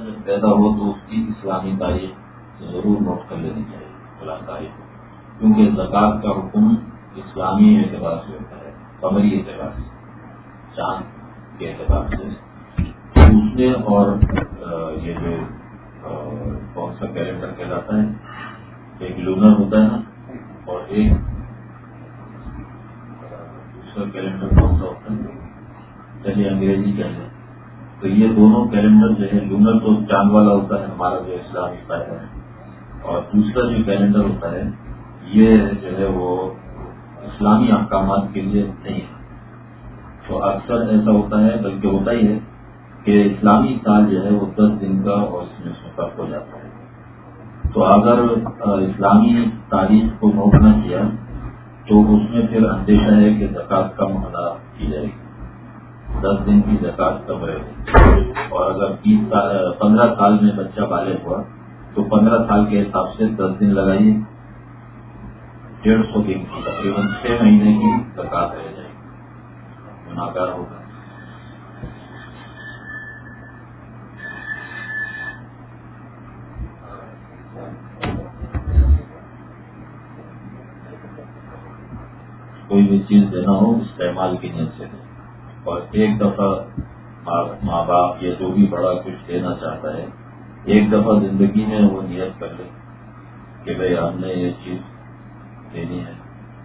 جب پیدا ہو تو اس کی اسلامی تاریخ ضرور نوٹ کر لینی چاہیے فلاں تاریخ کو، کیونکہ زکوٰۃ کا حکم اسلامی اعتبار سے ہوتا ہے، قمری اعتبار سے، چاند کے اعتبار سے دوسرے، اور یہ جو کون سا کیلنڈر کہلاتا ہے، ایک لونر ہوتا ہے نا، اور ایک دوسرا کیلنڈر کون سا ہوتا ہے، چلیے انگریزی کیلنڈر، تو یہ دونوں کیلنڈر جو ہے، لونر تو چاند والا ہوتا ہے ہمارا جو اسلامی قاعدہ ہے، اور دوسرا جو کیلنڈر ہوتا ہے یہ جو ہے وہ اسلامی احکامات کے لیے نہیں ہے۔ تو اکثر ایسا ہوتا ہے، بلکہ ہوتا ہی ہے کہ اسلامی سال جو ہے وہ 10 دن کا اور اس میں فرق ہو جاتا ہے۔ تو اگر اسلامی تاریخ کو نوٹ نہ کیا تو اس میں پھر اندیشہ ہے کہ زکوٰۃ کم ادا کی جائے گی، 10 دن کی زکوٰۃ کم رہے گی، اور اگر 15 سال میں بچہ بالغ ہوا تو 15 سال کے حساب سے 10 دن لگائیے، 150 دن کی تقریباً 6 مہینے کی زکوٰۃ رہ جائے گی، گناہگار ہوگا۔ کوئی بھی چیز دینا ہو استعمال کی نیت سے دیں، اور ایک دفعہ ماں باپ یا جو بھی بڑا کچھ دینا چاہتا ہے ایک دفعہ زندگی میں وہ نیت کر لے کہ بھئی ہم نے یہ چیز دینی ہے،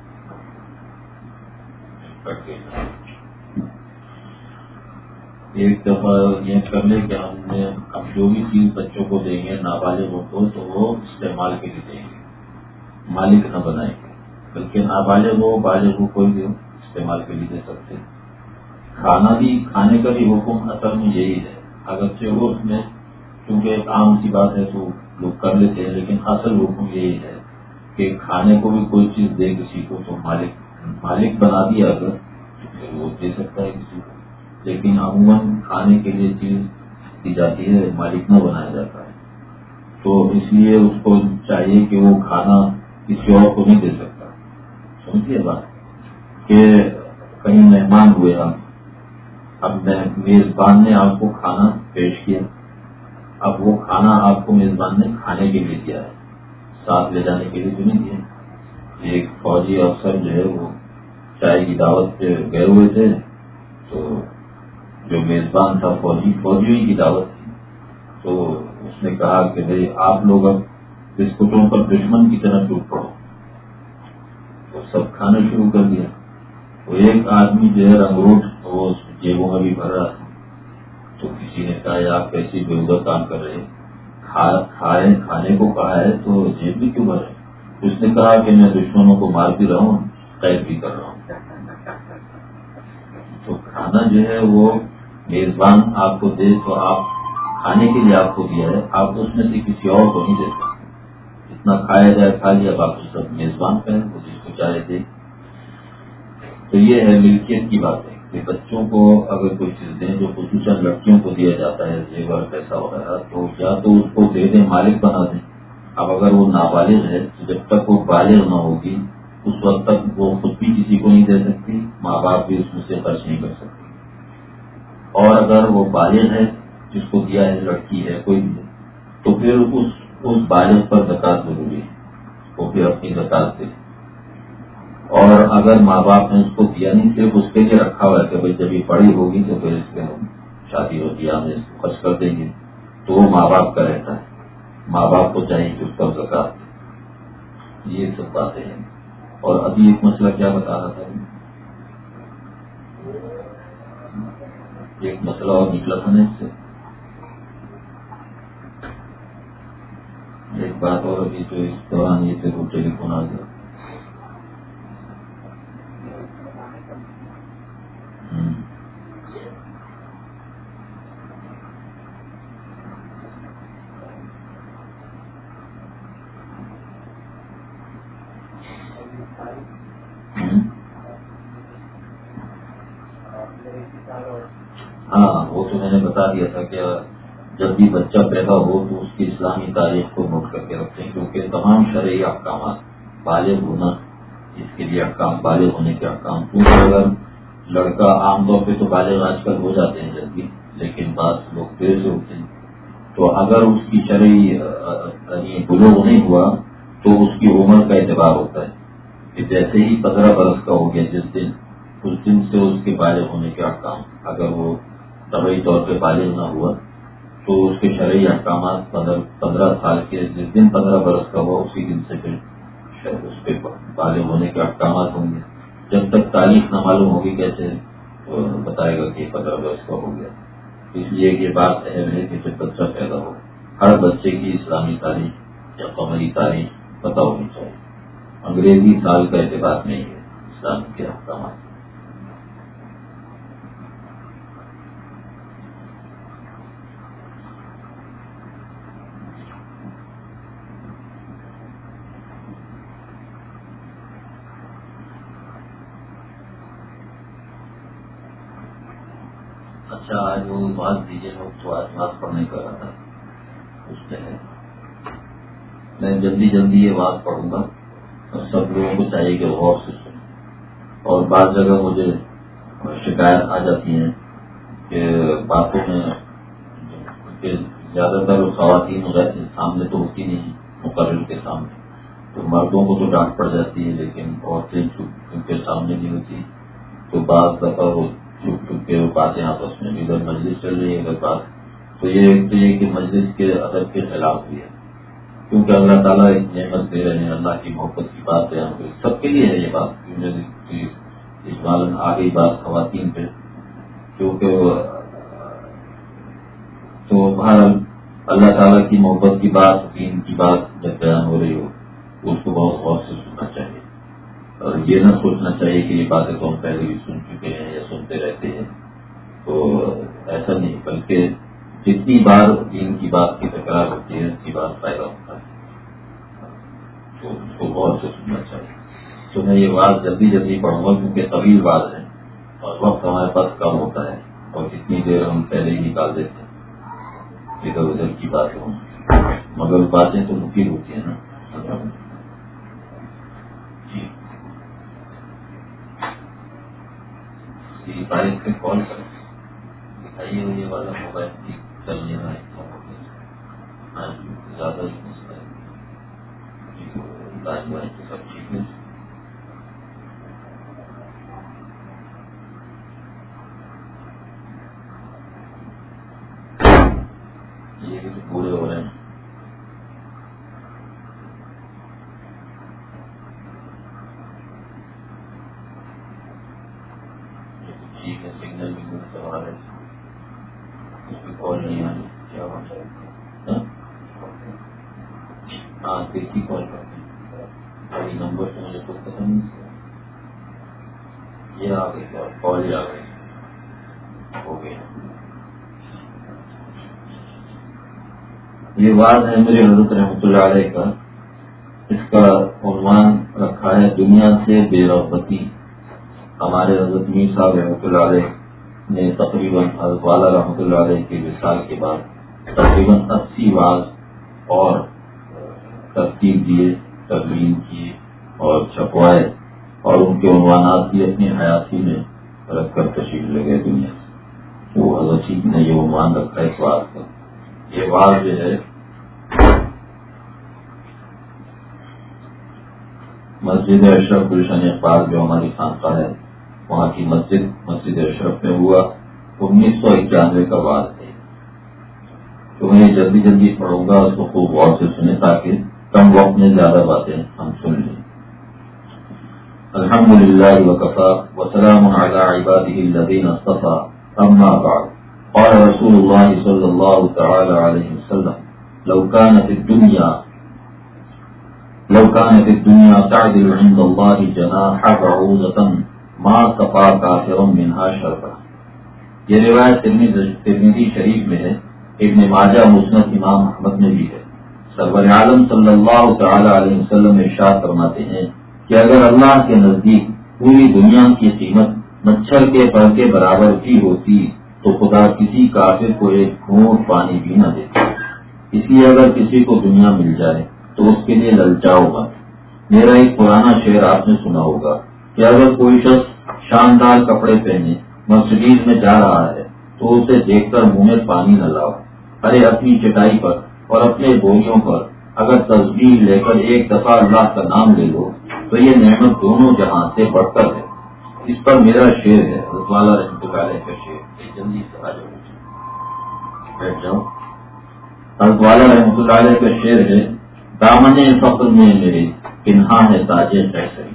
ایک دفعہ نیت کر لے کہ ہم جو بھی چیز بچوں کو دیں گے نابالغوں کو تو وہ استعمال کے لیے دیں گے، مالک نہ بنائیں گے، بلکہ نابالغ ہو بالغ ہو کوئی بھی استعمال کے لیے دے سکتے ہیں۔ کھانے کا بھی حکم اصل میں یہی ہے، اگرچہ وہ اس میں کیونکہ ایک عام سی بات ہے تو لوگ کر لیتے ہیں، لیکن اصل حکم یہی ہے کہ کھانے کو بھی کوئی چیز دے کسی کو تو مالک بنا دیا اگر تو پھر وہ دے سکتا ہے کسی کو، لیکن عموماً کھانے کے لیے چیز دی جاتی ہے، مالک نہ بنایا جاتا ہے، تو اس لیے اس کو چاہیے کہ وہ کھانا کسی اور کو نہیں دے سکتا۔ سمجھیے بات کہ کہیں مہمان ہوئے اب میزبان نے آپ کو کھانا پیش کیا، اب وہ کھانا آپ کو میزبان نے کھانے کے لیے دیا ہے، ساتھ لے جانے کے لیے تو نہیں دیا۔ ایک فوجی افسر جو ہے وہ چائے کی دعوت پہ گئے ہوئے تھے، تو جو میزبان تھا فوجیوں کی دعوت تھی، تو اس نے کہا کہ بھئی آپ لوگ اب بسکٹوں پر دشمن کی طرح ٹوٹ پڑو، تو سب کھانا شروع کر دیا۔ وہ ایک آدمی جو ہے رنگروٹ وہ جیبوں میں بھی بھر رہا تھا، تو کسی نے کہا آپ کیسی بےہودہ کام کر رہے ہیں، کھانے کو کہا ہے تو جیب بھی کیوں بھر رہے؟ اس نے کہا کہ میں دشمنوں کو مار بھی رہا ہوں، قید بھی کر رہا ہوں۔ تو کھانا جو ہے وہ میزبان آپ کو دے تو آپ کھانے کے لیے آپ کو دیا ہے، آپ اس میں سے کسی اور کو نہیں دے سکتے، جتنا کھایا جائے کھا لیا، باقی سب میزبان کا ہے، وہ جس کو چاہے دے۔ تو یہ ہے ملکیت کی بات ہے کہ بچوں کو اگر کوئی چیز دیں، جو خصوصاً لڑکیوں کو دیا جاتا ہے زیور پیسہ وغیرہ، تو یا تو اس کو دے دیں، مالک بنا دیں۔ اب اگر وہ نابالغ ہے تو جب تک وہ بالغ نہ ہوگی اس وقت تک وہ خود بھی کسی کو نہیں دے سکتی، ماں باپ بھی اس میں سے خرچ نہیں کر سکتے، اور اگر وہ بالغ ہے جس کو دیا ہے، لڑکی ہے کوئی بھی، تو پھر اس بالغ پر زکوٰۃ ضروری ہے، وہ پھر اپنی زکوٰۃ دے۔ اور اگر ماں باپ نے اس کو دیا نہیں، صرف اس کے لیے رکھا ہوا ہے کہ بھائی جب یہ بڑی ہوگی تو پھر اس کے شادی ہوتی ہے ہم اس کو خرچ کر دیں گے، تو وہ ماں باپ کا رہتا ہے، ماں باپ کو چاہیے کہ اس پر زکوٰۃ دے۔ یہ سب باتیں ہیں۔ اور ابھی ایک مسئلہ کیا بتا رہا تھا، ایک مسئلہ اور نکلا تھا نا اس سے، ایک بات اور ابھی تو اس دوران یہ سے وہ ٹیلی فون آ گیا۔ ہاں وہ تو میں نے بتا دیا تھا کہ جب بھی بچہ پیدا ہو تو اس کی اسلامی تاریخ کو نوٹ کر کے رکھیں، کیونکہ تمام شرعی احکامات، بالغ ہونا اس کے لیے احکام، بالغ ہونے کے احکام، کیونکہ اگر لڑکا عام طور پہ تو بالغ آج کل ہو جاتے ہیں جلدی، لیکن بعض لوگ دیر سے ہوتے ہیں، تو تو اگر اس کی شرعی بلوغ نہیں ہوا تو اس کی عمر کا اعتبار ہوتا ہے کہ جیسے ہی 15 برس کا ہو گیا جس دن، اس دن سے اس کے بالغ ہونے کے احکام، اگر وہ طبعی طور پہ بالغ نہ ہوا تو اس کے شرعی احکامات 15 سال کے جس دن 15 برس کا ہوا اسی دن سے پھر اس پہ بالغ ہونے کے احکامات ہوں گے. جب تک تاریخ نہ معلوم ہوگی کیسے بتائے گا کہ 15 برس کا ہو گیا. اس لیے یہ بات اہم ہے کہ جب بچہ پیدا ہو ہر بچے کی اسلامی تاریخ یا قمری تاریخ پتہ ہونی چاہیے. انگریزی سال کا اعتبار نہیں ہے اسلام کے احکامات. اچھا آج وہ بات دیجیے لوگ تو آج بات پڑھنے کا رہا تھا اس میں میں جلدی یہ بات پڑھوں گا اور سب لوگوں کو چاہیے کہ غور سے سنیں. اور بعض جگہ مجھے شکایت آ جاتی ہیں کہ باتوں میں کہ زیادہ تر خواتین سامنے تو ہوتی نہیں مقرر کے سامنے، تو مردوں کو تو ڈانٹ پڑ جاتی ہے لیکن عورتیں ان کے سامنے نہیں ہوتی تو بعض دفعہ وہ چھپ چھپ کے باتیں آپس میں ادھر مجلس چل رہی ہے اگر بات تو یہ کہ مجلس کے ادب کے خلاف بھی ہے، کیونکہ اللہ تعالیٰ ایک نعمت دے رہے ہیں. اللہ کی محبت کی بات بیان ہوئی سب کے لیے ہے یہ بات. اجمالاً آ گئی بات خواتین پہ کیونکہ تو بہرحال اللہ تعالیٰ کی محبت کی بات دین کی بات جب بیان ہو رہی ہو اس کو بہت غور سے سننا چاہیے اور یہ نہ سوچنا چاہیے کہ یہ باتیں تو ہم پہلے بھی سن چکے ہیں یا سنتے رہتے ہیں. تو ایسا نہیں، بلکہ جتنی بار دین کی بات کی تکرار ہوتی ہے اتنی بار فائدہ ہوتا ہے تو اس کو غور سے سننا چاہیے. تو میں یہ بات جلدی پڑھوں گا کیونکہ طویل بات ہے اور وقت ہمارے پاس کم ہوتا ہے اور جتنی دیر ہم پہلے ہی نکال دیتے ہیں ادھر ادھر کی بات ہوں مگر باتیں تو مفید ہوتی ہیں نا. جی تاریخ سے کال کریں دکھائیے یہ والا موبائل چلنے میں زیادہ ہی مسئلہ ہے. سب ٹھیک ہے. یہ بھی پورے ہو رہے ہیں. ٹھیک ہے سگنل بھی گول کروا رہے اس کی کال نہیں آنی کیا بات ہے. ہاں دیکھی کال کرتے ہیں نمبر سے مجھے کچھ پتا نہیں یہ آ گئی کال ہی آ گئی ہو گئی. یہ بات ہے میرے حضرت رحمۃ اللہ علیہ کا. اس کا عنوان رکھا ہے دنیا سے بے رغبتی. ہمارے حضرت میر صاحب رحمۃ اللہ علیہ نے تقریباً حضرت والا رحمۃ اللہ علیہ کے وصال کے بعد تقریباً 80 واعظ اور ترتیب دیے، ترمیم کیے اور چھپوائے اور ان کے عنوانات بھی اپنی حیاتی میں رکھ کر تشریف لے گئے دنیا سے. وہ حضرت شیخ نے یہ عنوان رکھا ہے اس واعظ کا. یہ واعظ جو ہے مسجد اشرف گلشن اقبال جو ہماری خانقاہ ہے وہاں کی مسجد اشرف میں ہوا 1991 کا واعظ ہے. تو میں جلدی پڑھوں گا اس کو خوب غور سے سنیں تاکہ کم وقت میں زیادہ باتیں ہم سن لیں. الحمدللہ وکفی وسلام علی عبادہ الذین اصطفی اما بعد قال رسول اللہ صلی اللہ تعالی علیہ وسلم لو كان في الدنيا تعدل عند الله جناح بعوضة ما سقى كافر منها شربا. یہ روایت ترمذی شریف میں ہے. ابن ماجہ مسند امام احمد میں بھی ہے. سرور عالم صلی اللہ تعالی علیہ وسلم ارشاد فرماتے ہیں کہ اگر اللہ کے نزدیک پوری دنیا کی قیمت مچھر کے پر کے برابر بھی ہوتی تو خدا کسی کافر کو ایک گھونٹ پانی بھی نہ دیتا. اس لیے اگر کسی کو دنیا مل جائے تو اس کے لیے للچاؤ مت. میرا ایک پرانا شعر آپ نے سنا ہوگا کہ اگر کوئی شخص شاندار کپڑے پہنے مرسڈیز میں جا رہا ہے تو اسے دیکھ کر منہ میں پانی نہ لاؤ ارے اپنی چٹائی پر اور اپنے بوریوں پر اگر تصویر لے کر ایک دفعہ اللہ کا نام لے لو تو یہ نعمت دونوں جہاں سے بڑھ کر ہے. اس پر میرا شعر ہے، حضرت والا رحمۃ اللہ علیہ کا شعر. جلدی سے آ جاؤ، بیٹھ جاؤ. حضرت والا رحمۃ اللہ علیہ کا شعر ہے، دامن فخر میں میرے پنہا ہے تاج قیصری.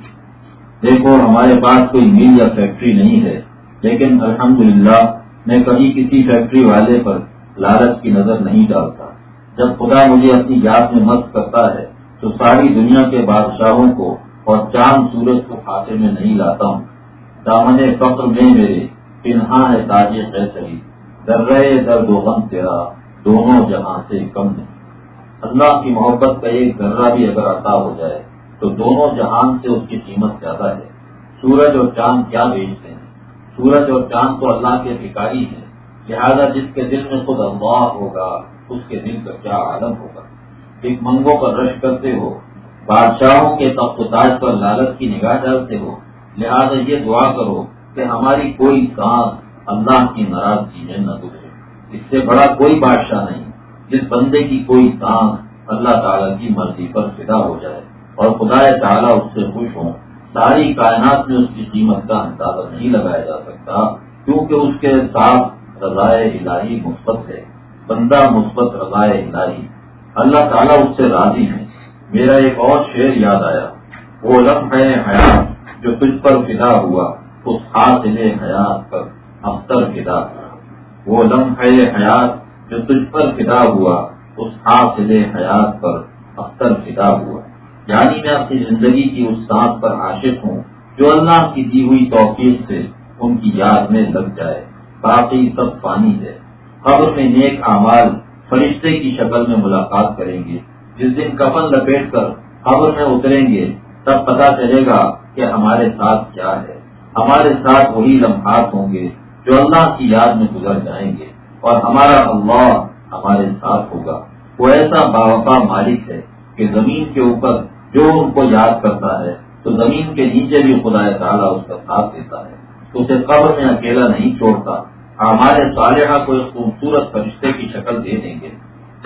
دیکھو ہمارے پاس کوئی مل یا فیکٹری نہیں ہے، لیکن الحمدللہ میں کبھی کسی فیکٹری والے پر لالچ کی نظر نہیں ڈالتا. جب خدا مجھے اپنی یاد میں مست کرتا ہے تو ساری دنیا کے بادشاہوں کو اور چاند سورج کو خاطر میں نہیں لاتا ہوں. دامن فخر میں میرے پنہا ہے تاج قیصری، درہ درد و غم تیرا دونوں جہاں سے کم نہیں. اللہ کی محبت کا ایک ذرہ بھی اگر عطا ہو جائے تو دونوں جہان سے اس کی قیمت زیادہ ہے. سورج اور چاند کیا بیچتے ہیں؟ سورج اور چاند تو اللہ کے بھکاری ہیں، لہذا جس کے دل میں خود اللہ ہوگا اس کے دل کا کیا عالم ہوگا. ایک منگوں پر رش کرتے ہو، بادشاہوں کے تخت و تاج پر لالچ کی نگاہ ڈالتے ہو، لہذا یہ دعا کرو کہ ہماری کوئی سانس اللہ کی ناراضگی میں نہ گزرے. اس سے بڑا کوئی بادشاہ نہیں جس بندے کی کوئی سانس اللہ تعالیٰ کی مرضی پر فدا ہو جائے اور خدا تعالیٰ اس سے خوش ہوں. ساری کائنات میں اس کی قیمت کا اندازہ نہیں لگایا جا سکتا، کیونکہ اس کے ساتھ رضائے الہی مثبت ہے. بندہ مثبت رضائے الہی، اللہ تعالیٰ اس سے راضی ہے. میرا ایک اور شعر یاد آیا، وہ لمحہ حیات جو تجھ پر فدا ہوا اس حاصل حیات پر اختر فدا ہوا. وہ لمحہ حیات جو تجھ پر فدا ہوا اس حاصل حیات پر اختر فدا ہوا. یعنی میں اپنی زندگی کی اس سانس پر عاشق ہوں جو اللہ کی دی ہوئی توفیق سے ان کی یاد میں لگ جائے. باقی سب فانی ہے. قبر میں نیک اعمال فرشتے کی شکل میں ملاقات کریں گے. جس دن کفن لپیٹ کر قبر میں اتریں گے تب پتہ چلے گا کہ ہمارے ساتھ کیا ہے. ہمارے ساتھ وہی لمحات ہوں گے جو اللہ کی یاد میں گزر جائیں گے اور ہمارا اللہ ہمارے ساتھ ہوگا. وہ ایسا باوفا مالک ہے کہ زمین کے اوپر جو ان کو یاد کرتا ہے تو زمین کے نیچے بھی خدا تعالیٰ اس کا ساتھ دیتا ہے. اسے قبر میں اکیلا نہیں چھوڑتا. ہمارے صالحہ کو ایک خوبصورت فرشتے کی شکل دے دیں گے.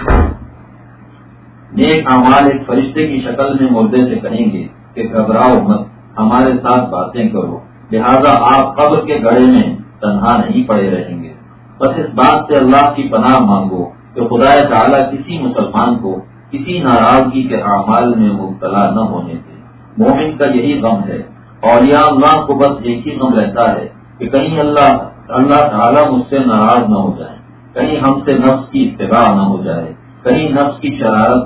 نیک اعمال ایک فرشتے کی شکل میں مردے سے کہیں گے کہ گھبراؤ مت، ہمارے ساتھ باتیں کرو. لہذا آپ قبر کے گڑھے میں تنہا نہیں پڑے رہیں گے. بس اس بات سے اللہ کی پناہ مانگو کہ خدا تعالیٰ کسی مسلمان کو کسی ناراضگی کے اعمال میں مبتلا نہ ہونے دے. مومن کا یہی غم ہے. اولیاء اللہ کو بس ایک ہی غم رہتا ہے کہ کہیں اللہ تعالیٰ مجھ سے ناراض نہ ہو جائے، کہیں ہم سے نفس کی اتباع نہ ہو جائے، کہیں نفس کی شرارت،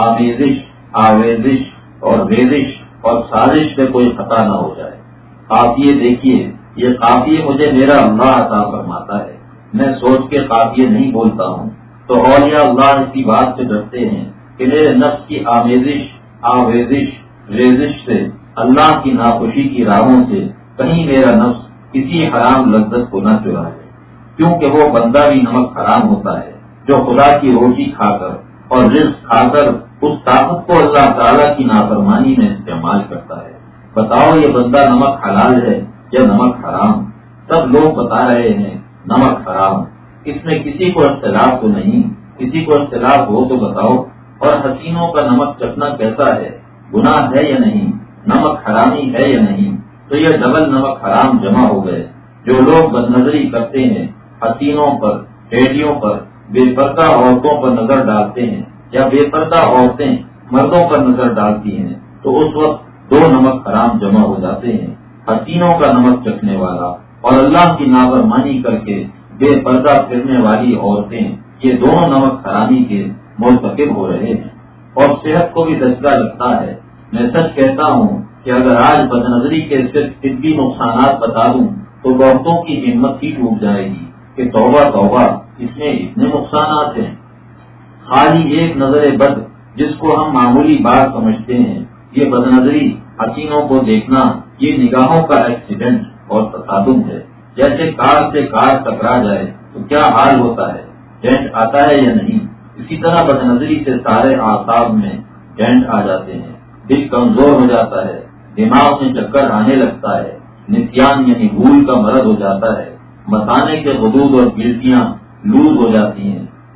آویزش اور ریزش اور سازش سے کوئی خطا نہ ہو جائے. قافیے دیکھیے، یہ قافیے مجھے میرا اللہ عطا فرماتا ہے. میں سوچ کے قافیے نہیں بولتا ہوں. تو اولیاء اللہ اسی بات سے ڈرتے ہیں کہ میرے نفس کی آویزش ریزش سے، اللہ کی ناخوشی کی راہوں سے کہیں میرا نفس کسی حرام لذت کو نہ چرا لے. کیونکہ وہ بندہ بھی نمک حرام ہوتا ہے جو خدا کی روٹی کھا کر اور رزق کھا کر اس طاقت کو اللہ تعالیٰ کی نافرمانی میں استعمال کرتا ہے. بتاؤ یہ بندہ نمک حلال ہے یا نمک حرام؟ سب لوگ بتا رہے ہیں نمک حرام. اس میں کسی کو اختلاف تو نہیں. کسی کو اختلاف ہو تو بتاؤ. اور حسینوں کا نمک چکھنا کیسا ہے؟ گناہ ہے یا نہیں؟ نمک حرامی ہے یا نہیں؟ تو یہ ڈبل نمک حرام جمع ہو گئے. جو لوگ بد نظری کرتے ہیں، حسینوں پر، بیٹیوں پر، بے پردہ عورتوں پر نظر ڈالتے ہیں یا بے پردہ عورتیں مردوں پر نظر ڈالتی ہیں، تو اس وقت دو نمک حرام جمع ہو جاتے ہیں. حسینوں کا نمک چکھنے والا اور اللہ کی نافرمانی کر کے بے پردہ پھرنے والی عورتیں، یہ دونوں نمک حرامی کے مرتکب ہو رہے ہیں. اور صحت کو بھی دھچکا لگتا ہے. میں سچ کہتا ہوں کہ اگر آج بد نظری کے صرف طبی نقصانات بتا دوں تو عورتوں کی ہمت ہی ٹوٹ جائے گی کہ توبہ توبہ، اس میں اتنے نقصانات ہیں. خالی ایک نظر بد جس کو ہم معمولی بات سمجھتے ہیں، یہ بد نظری، حسینوں کو دیکھنا، یہ نگاہوں کا ایکسیڈنٹ اور تصادم ہے. جیسے کار سے کار ٹکرا جائے تو کیا حال ہوتا ہے، ڈینٹ آتا ہے یا نہیں؟ اسی طرح بد نظری سے سارے اعصاب میں ڈینٹ آ جاتے ہیں، دل کمزور ہو جاتا ہے، دماغ میں چکر آنے لگتا ہے، نسیان یعنی بھول کا مرض ہو جاتا ہے، مثانے کے حدود اور گلٹیاں لوز ہو جاتی ہیں،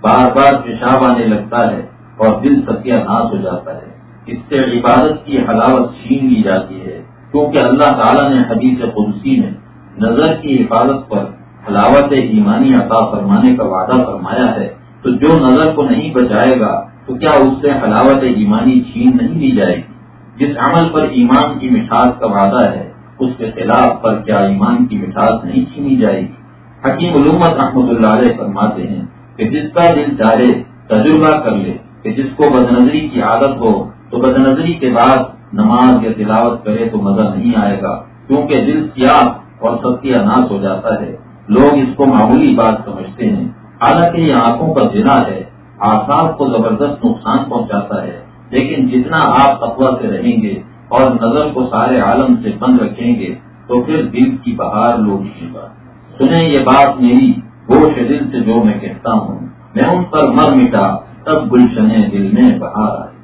بار بار پیشاب آنے لگتا ہے اور دل ستیہ ناش ہو جاتا ہے. اس سے عبادت کی حلاوت چھین لی جاتی ہے، کیونکہ اللہ تعالیٰ نے حدیث قدسی میں نظر کی حفاظت پر حلاوت ایمانی عطا فرمانے کا وعدہ فرمایا ہے. تو جو نظر کو نہیں بچائے گا تو کیا اس سے حلاوت ایمانی چھین نہیں لی جائے گی؟ جس عمل پر ایمان کی مٹھاس کا وعدہ ہے اس کے خلاف پر کیا ایمان کی مٹھاس نہیں چھینی جائے گی؟ حکیم علومت رحمۃ اللہ علیہ فرماتے ہیں کہ جس کا دل چاہے تجربہ کر لے کہ جس کو بدنظری کی عادت ہو تو بدنظری کے بعد نماز یا تلاوت کرے تو مزہ نہیں آئے گا، کیونکہ دل سیاہ اور ستیہ ناش ہو جاتا ہے. لوگ اس کو معمولی بات سمجھتے ہیں، حالانکہ یہ آنکھوں کا زنا ہے، اعصاب کو زبردست نقصان پہنچاتا ہے. لیکن جتنا آپ تقویٰ سے رہیں گے اور نظر کو سارے عالم سے بند رکھیں گے تو پھر دل کی بہار لوٹے گا. سنیں یہ بات میری گوش دل سے جو میں کہتا ہوں، میں ان پر مر مٹا تب گلشنے دل میں بہار آئی.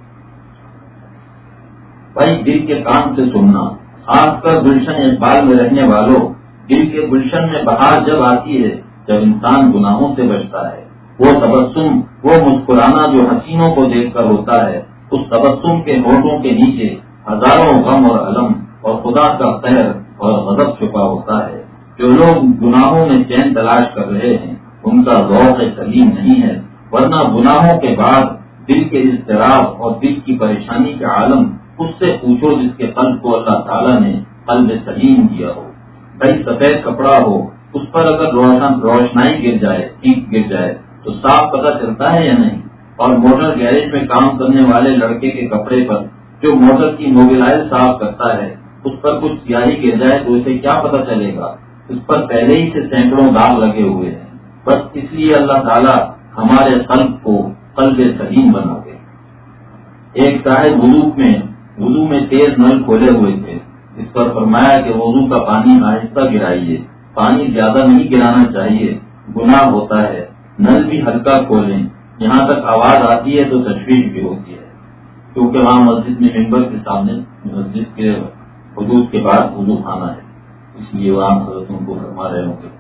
بھائی دل کے کام سے سننا، خاص کر گلشن اقبال میں رہنے والوں، دل کے گلشن میں بہار جب آتی ہے جب انسان گناہوں سے بچتا ہے. وہ تبسم، وہ مسکرانا جو حسینوں کو دیکھ کر ہوتا ہے، اس تبسم کے ہونٹوں کے نیچے ہزاروں غم اور علم اور خدا کا قہر اور غضب چھپا ہوتا ہے. جو لوگ گناہوں میں چین تلاش کر رہے ہیں ان کا ذوق سلیم نہیں ہے، ورنہ گناہوں کے بعد دل کے اضطراب اور دل کی پریشانی کا عالم اس سے پوچھو جس کے قلب کو اللہ تعالیٰ نے قلب سلیم کیا ہو. بھائی سفید کپڑا ہو، اس پر اگر روشنائی گر جائے، ٹھیک گر جائے تو صاف پتہ چلتا ہے یا نہیں؟ اور موٹر گیریج میں کام کرنے والے لڑکے کے کپڑے پر جو موٹر کی موبلائل صاف کرتا ہے اس پر کچھ سیاہی گر جائے تو اسے کیا پتہ چلے گا؟ اس پر پہلے ہی سے سینکڑوں داغ لگے ہوئے ہیں. بس اس لیے اللہ تعالیٰ ہمارے قلب کو قلب سلیم بنا دے. ایک صاحب وضو میں تیز نل کھولے ہوئے تھے. اس پر فرمایا کہ وضو کا پانی آہستہ گرائیے، پانی زیادہ نہیں گرانا چاہیے، گناہ ہوتا ہے. نل بھی ہلکا کھولیں، یہاں تک آواز آتی ہے تو تشویش بھی ہوتی ہے، کیونکہ وہاں مسجد میں ممبر کے سامنے مسجد کے حدود کے بعد وضو خانہ ہے، اس لیے وہاں حضرت ان کو فرما رہے ہوں گے.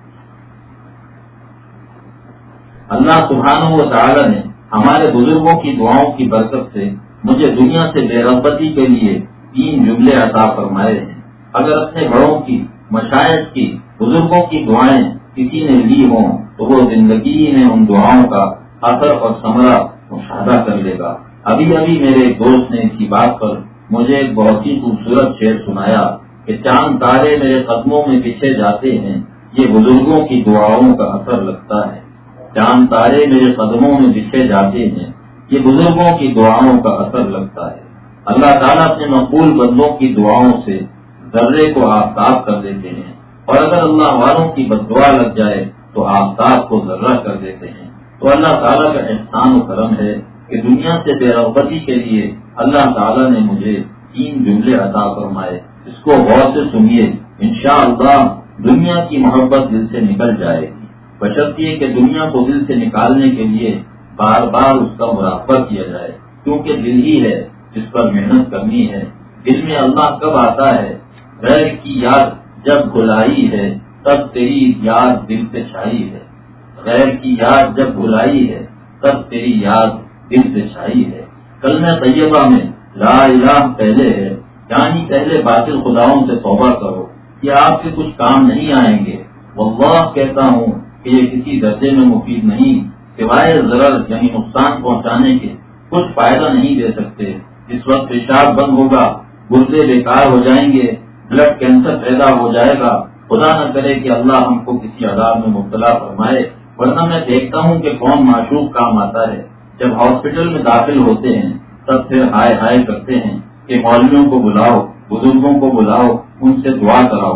اللہ سبحانہ و تعالی نے ہمارے بزرگوں کی دعاؤں کی برکت سے مجھے دنیا سے بے رغبتی کے لیے 3 جملے عطا فرمائے ہیں. اگر اپنے بڑوں کی، مشائخ کی، بزرگوں کی دعائیں کسی نے لی ہوں تو وہ زندگی میں ان دعاؤں کا اثر اور ثمرہ مشاہدہ کر لے گا. ابھی میرے ایک دوست نے اسی بات پر مجھے ایک بہت ہی خوبصورت شعر سنایا کہ چاند تارے میرے قدموں میں بچھے جاتے ہیں، یہ بزرگوں کی دعاؤں کا اثر لگتا ہے. چاند تارے میرے قدموں میں بچھے جاتے ہیں، یہ بزرگوں کی دعاؤں کا اثر لگتا ہے. اللہ تعالیٰ اپنے مقبول بندوں کی دعاؤں سے ذرے کو آفتاب کر دیتے ہیں، اور اگر اللہ والوں کی بددعا لگ جائے تو آفتاب کو ذرہ کر دیتے ہیں. تو اللہ تعالیٰ کا احسان و کرم ہے کہ دنیا سے بے رغبتی کے لیے اللہ تعالیٰ نے مجھے 3 جملے عطا فرمائے. اس کو غور سے سنیے، انشاءاللہ دنیا کی محبت دل سے نکل جائے گی، بشرطیے کہ دنیا کو دل سے نکالنے کے لیے بار بار اس کا مراقبہ کیا جائے، کیونکہ دل ہی ہے جس پر محنت کرنی ہے. دل میں اللہ کب آتا ہے؟ غیر کی یاد جب بھلائی ہے تب تیری یاد دل سے چھائی ہے. غیر کی یاد جب بھلائی ہے تب تیری یاد دل سے چھائی ہے. کلمہ طیبہ میں لا الہ پہلے ہے، یعنی پہلے باطل خداؤں سے توبہ کرو، یہ آپ کے کچھ کام نہیں آئیں گے. واللہ کہتا ہوں کہ یہ کسی درجے میں مفید نہیں، سوائے ضرر یعنی نقصان پہنچانے کے کچھ فائدہ نہیں دے سکتے. جس وقت پیشاب بند ہوگا، گردے بیکار ہو جائیں گے، بلڈ کینسر پیدا ہو جائے گا. خدا نہ کرے کہ اللہ ہم کو کسی عذاب میں مبتلا فرمائے. ورنہ میں دیکھتا ہوں کہ کون معشوق کام آتا ہے. جب ہاسپٹل میں داخل ہوتے ہیں تب پھر ہائے ہائے کرتے ہیں کہ مولویوں کو بلاؤ، بزرگوں کو بلاؤ، ان سے دعا کراؤ.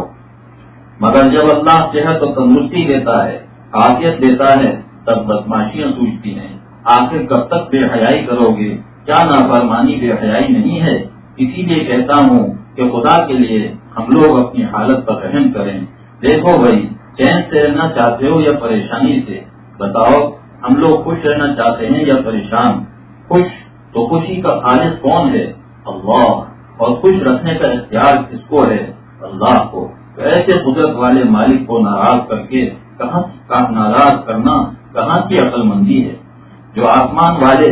مگر جب اللہ صحت اور تندرستی دیتا ہے، عافیت دیتا ہے، تب بدماشیاں سوچتی ہیں. آخر کب تک بے حیائی کرو گے؟ کیا نافرمانی بے حیائی نہیں ہے؟ اسی لیے کہتا ہوں کہ خدا کے لیے ہم لوگ اپنی حالت پر رحم کریں. دیکھو بھائی، چین سے رہنا چاہتے ہو یا پریشانی سے؟ بتاؤ، ہم لوگ خوش رہنا چاہتے ہیں یا پریشان؟ خوش تو خوشی کا خالق کون ہے؟ اللہ. اور خوش رکھنے کا اختیار کس کو ہے؟ اللہ کو. تو ایسے قدرت والے مالک کو ناراض کر کے ناراض کرنا کہاں کی عقل مندی ہے؟ جو آسمان والے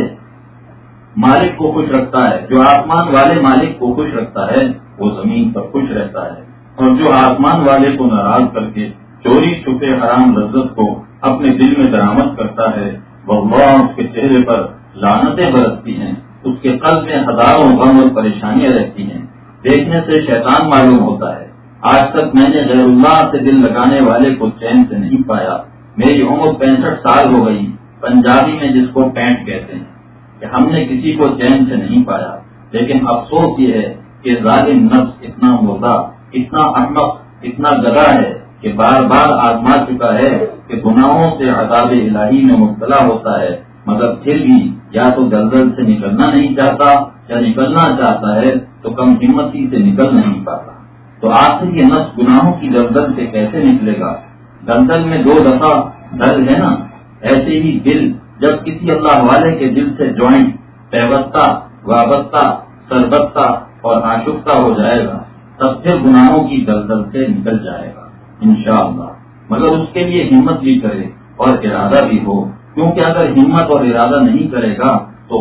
مالک کو خوش رکھتا ہے، جو آسمان والے مالک کو خوش رکھتا ہے وہ زمین پر خوش رہتا ہے، اور جو آسمان والے کو ناراض کر کے چوری چھپے حرام لذت کو اپنے دل میں درآمد کرتا ہے، واللہ اس کے چہرے پر لعنتیں برستی ہیں، اس کے قلب میں ہزاروں غم اور پریشانیاں رہتی ہیں۔ دیکھنے سے شیطان معلوم ہوتا ہے، آج تک میں نے غیر اللہ سے دل لگانے والے کو چین سے نہیں پایا۔ میری عمر 65 سال ہو گئی، پنجابی میں جس کو پینٹ کہتے ہیں، کہ ہم نے کسی کو چین سے نہیں پایا۔ لیکن افسوس یہ ہے کہ ظالم نفس اتنا مردہ، اتنا احمق، اتنا گدھا ہے کہ بار بار آزما چکا ہے کہ گناہوں سے عذاب الہی میں مبتلا ہوتا ہے، مگر پھر بھی یا تو دلدل سے نکلنا نہیں چاہتا، یا نکلنا چاہتا ہے تو کم ہمتی سے نکل نہیں پاتا۔ تو آخر یہ نفس گناہوں کی دلدل سے کیسے نکلے گا؟ دلدل میں 2 دفعہ درد ہے نا، ایسے ہی دل جب کسی اللہ والے کے دل سے جوائنٹ، پیوستہ، وابستہ، سربستہ اور آشفتہ ہو جائے گا، تب پھر گناہوں کی دلدل سے نکل جائے گا انشاءاللہ، مگر اس کے لیے ہمت بھی کرے اور ارادہ بھی ہو، کیونکہ اگر ہمت اور ارادہ نہیں کرے گا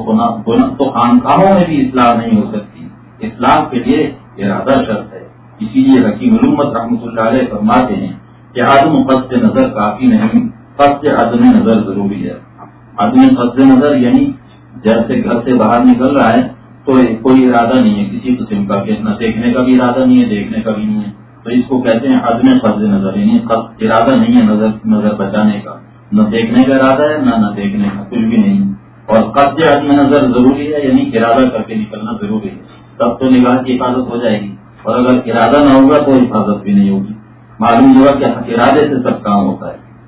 تو خانقاہوں میں بھی اصلاح نہیں ہو سکتی۔ اصلاح کے لیے ارادہ شرط ہے۔ اسی لیے حکیم الامت رحمۃ اللہ علیہ فرماتے ہیں کہ عدم قصد نظر کافی نہیں، قصد عدم نظر ضروری ہے۔ عدم قصد نظر یعنی جیسے گھر سے باہر نکل رہا ہے تو کوئی ارادہ نہیں ہے کسی قسم کا، کہ نہ دیکھنے کا بھی ارادہ نہیں ہے، دیکھنے کا بھی نہیں ہے، تو اس کو کہتے ہیں عدم قصد نظر، یعنی ارادہ نہیں ہے نظر بچانے کا، نہ دیکھنے کا ارادہ ہے نہ دیکھنے کا، کچھ بھی نہیں۔ اور قصد عدم نظر ضروری ہے، یعنی ارادہ کر کے نکلنا ضروری ہے، تب تو نگاہ کی حفاظت ہو جائے گی، اور اگر ارادہ نہ ہوگا تو حفاظت بھی نہیں ہوگی۔ معلوم ہوا کہ ارادے سے سب کام ہوتا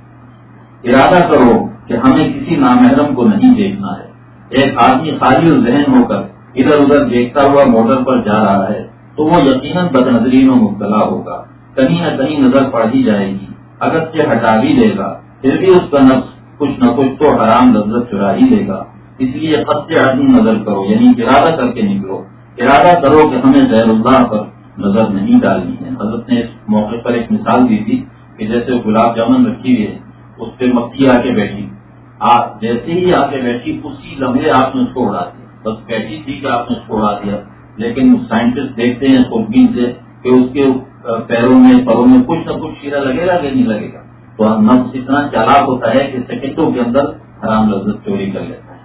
ہے۔ ارادہ کرو کہ ہمیں کسی نامحرم کو نہیں دیکھنا ہے۔ ایک آدمی خالی ذہن ہو کر ادھر ادھر دیکھتا ہوا موٹر پر جا رہا ہے تو وہ یقیناً بد نظری میں مبتلا ہوگا، کہیں نہ کہیں نظر پڑ ہی جائے گی، اگرچہ ہٹا بھی لے گا پھر بھی اس کا نفس کچھ نہ کچھ تو حرام لذت چرا ہی لے گا۔ اس لیے قصد عدم نظر کرو، یعنی ارادہ کر کے نکلو، ارادہ کرو کہ ہمیں غیر اللہ پر نظر نہیں ڈالنی ہے۔ حضرت نے اس موقع پر ایک مثال دی تھی کہ جیسے گلاب جامن رکھی ہوئی ہے، اس پہ مکھی آ کے بیٹھی، آپ جیسے ہی آ کے بیٹھی اسی لمحے آپ نے اس کو اڑا دیا، بس بیٹھی تھی کہ آپ نے اس کو اڑا دیا۔ لیکن سائنٹسٹ دیکھتے ہیں خودبین سے کہ اس کے پیروں میں کچھ نہ کچھ شیرہ لگے گا کہ نہیں لگے گا، تو نفس اتنا چالاک ہوتا ہے کہ سیکنڈوں کے اندر حرام لذت چوری کر لیتا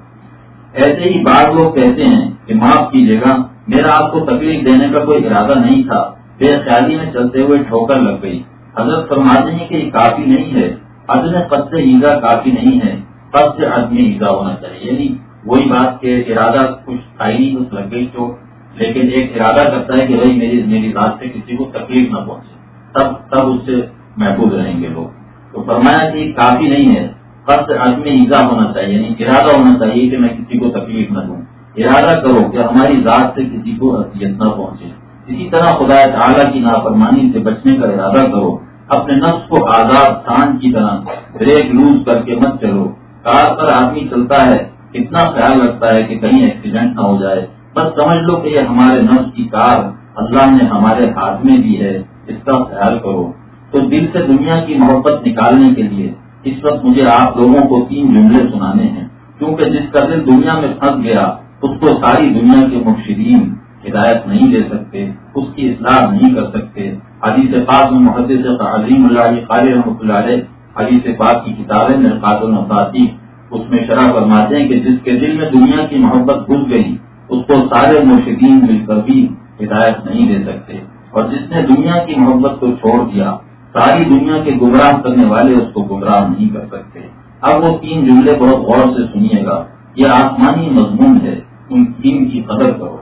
ہے۔ ایسے ہی بعض لوگ کہتے ہیں کہ معاف کیجیے گا، میرا آپ کو تکلیف دینے کا کوئی ارادہ نہیں تھا، بے خیالی میں چلتے ہوئے ٹھوکر لگ گئی۔ حضرت فرماتے ہیں کہ یہ کافی نہیں ہے، عدم قصد ایذا کافی نہیں ہے، قصد عدم ایذا ہونا چاہیے، یعنی وہی بات کہ ارادہ کچھ تھا ہی نہیں، اس لگ گئی چوٹ، لیکن ایک ارادہ کرتا ہے کہ بھائی میری ذات سے کسی کو تکلیف نہ پہنچے، تب اس سے محفوظ رہیں گے لوگ۔ تو فرمایا کہ کافی نہیں ہے، قصد عدم ایذا ہونا چاہیے، یعنی ارادہ ہونا چاہیے کہ میں کسی کو تکلیف نہ دوں، ارادہ کرو کہ ہماری ذات سے کسی کو اذیت نہ پہنچے۔ اسی طرح خدا تعالیٰ کی نافرمانی سے بچنے کا ارادہ کرو، اپنے نفس کو آزاد سانڈ کی طرح بریک لوز کر کے مت چلو۔ کار پر آدمی چلتا ہے کتنا خیال رکھتا ہے کہ کہیں ایکسیڈنٹ نہ ہو جائے، بس سمجھ لو کہ یہ ہمارے نفس کی کار اللہ نے ہمارے ہاتھ میں دی ہے، اس کا خیال کرو۔ تو دل سے دنیا کی محبت نکالنے کے لیے اس وقت مجھے آپ لوگوں کو 3 جملے سنانے ہیں، کیونکہ جس کا دل دنیا میں پھنس گیا اس کو ساری دنیا کے مرشدین ہدایت نہیں دے سکتے، اس کی اصلاح نہیں کر سکتے۔ حدیث پاک میں محدث عظیم اللہ قاری رحمۃ اللہ علیہ حدیث پاک کی کتاب ہے مرقات المفاتیح، اس میں شرح فرماتے ہیں کہ جس کے دل میں دنیا کی محبت گھس گئی اس کو سارے مرشدین مل کر بھی ہدایت نہیں دے سکتے، اور جس نے دنیا کی محبت کو چھوڑ دیا ساری دنیا کے گمراہ کرنے والے اس کو گمراہ نہیں کر سکتے۔ اب وہ 3 جملے بہت غور سے سنیے گا، یہ آسمانی مضمون ہے، ان 3 کی قدر کرو۔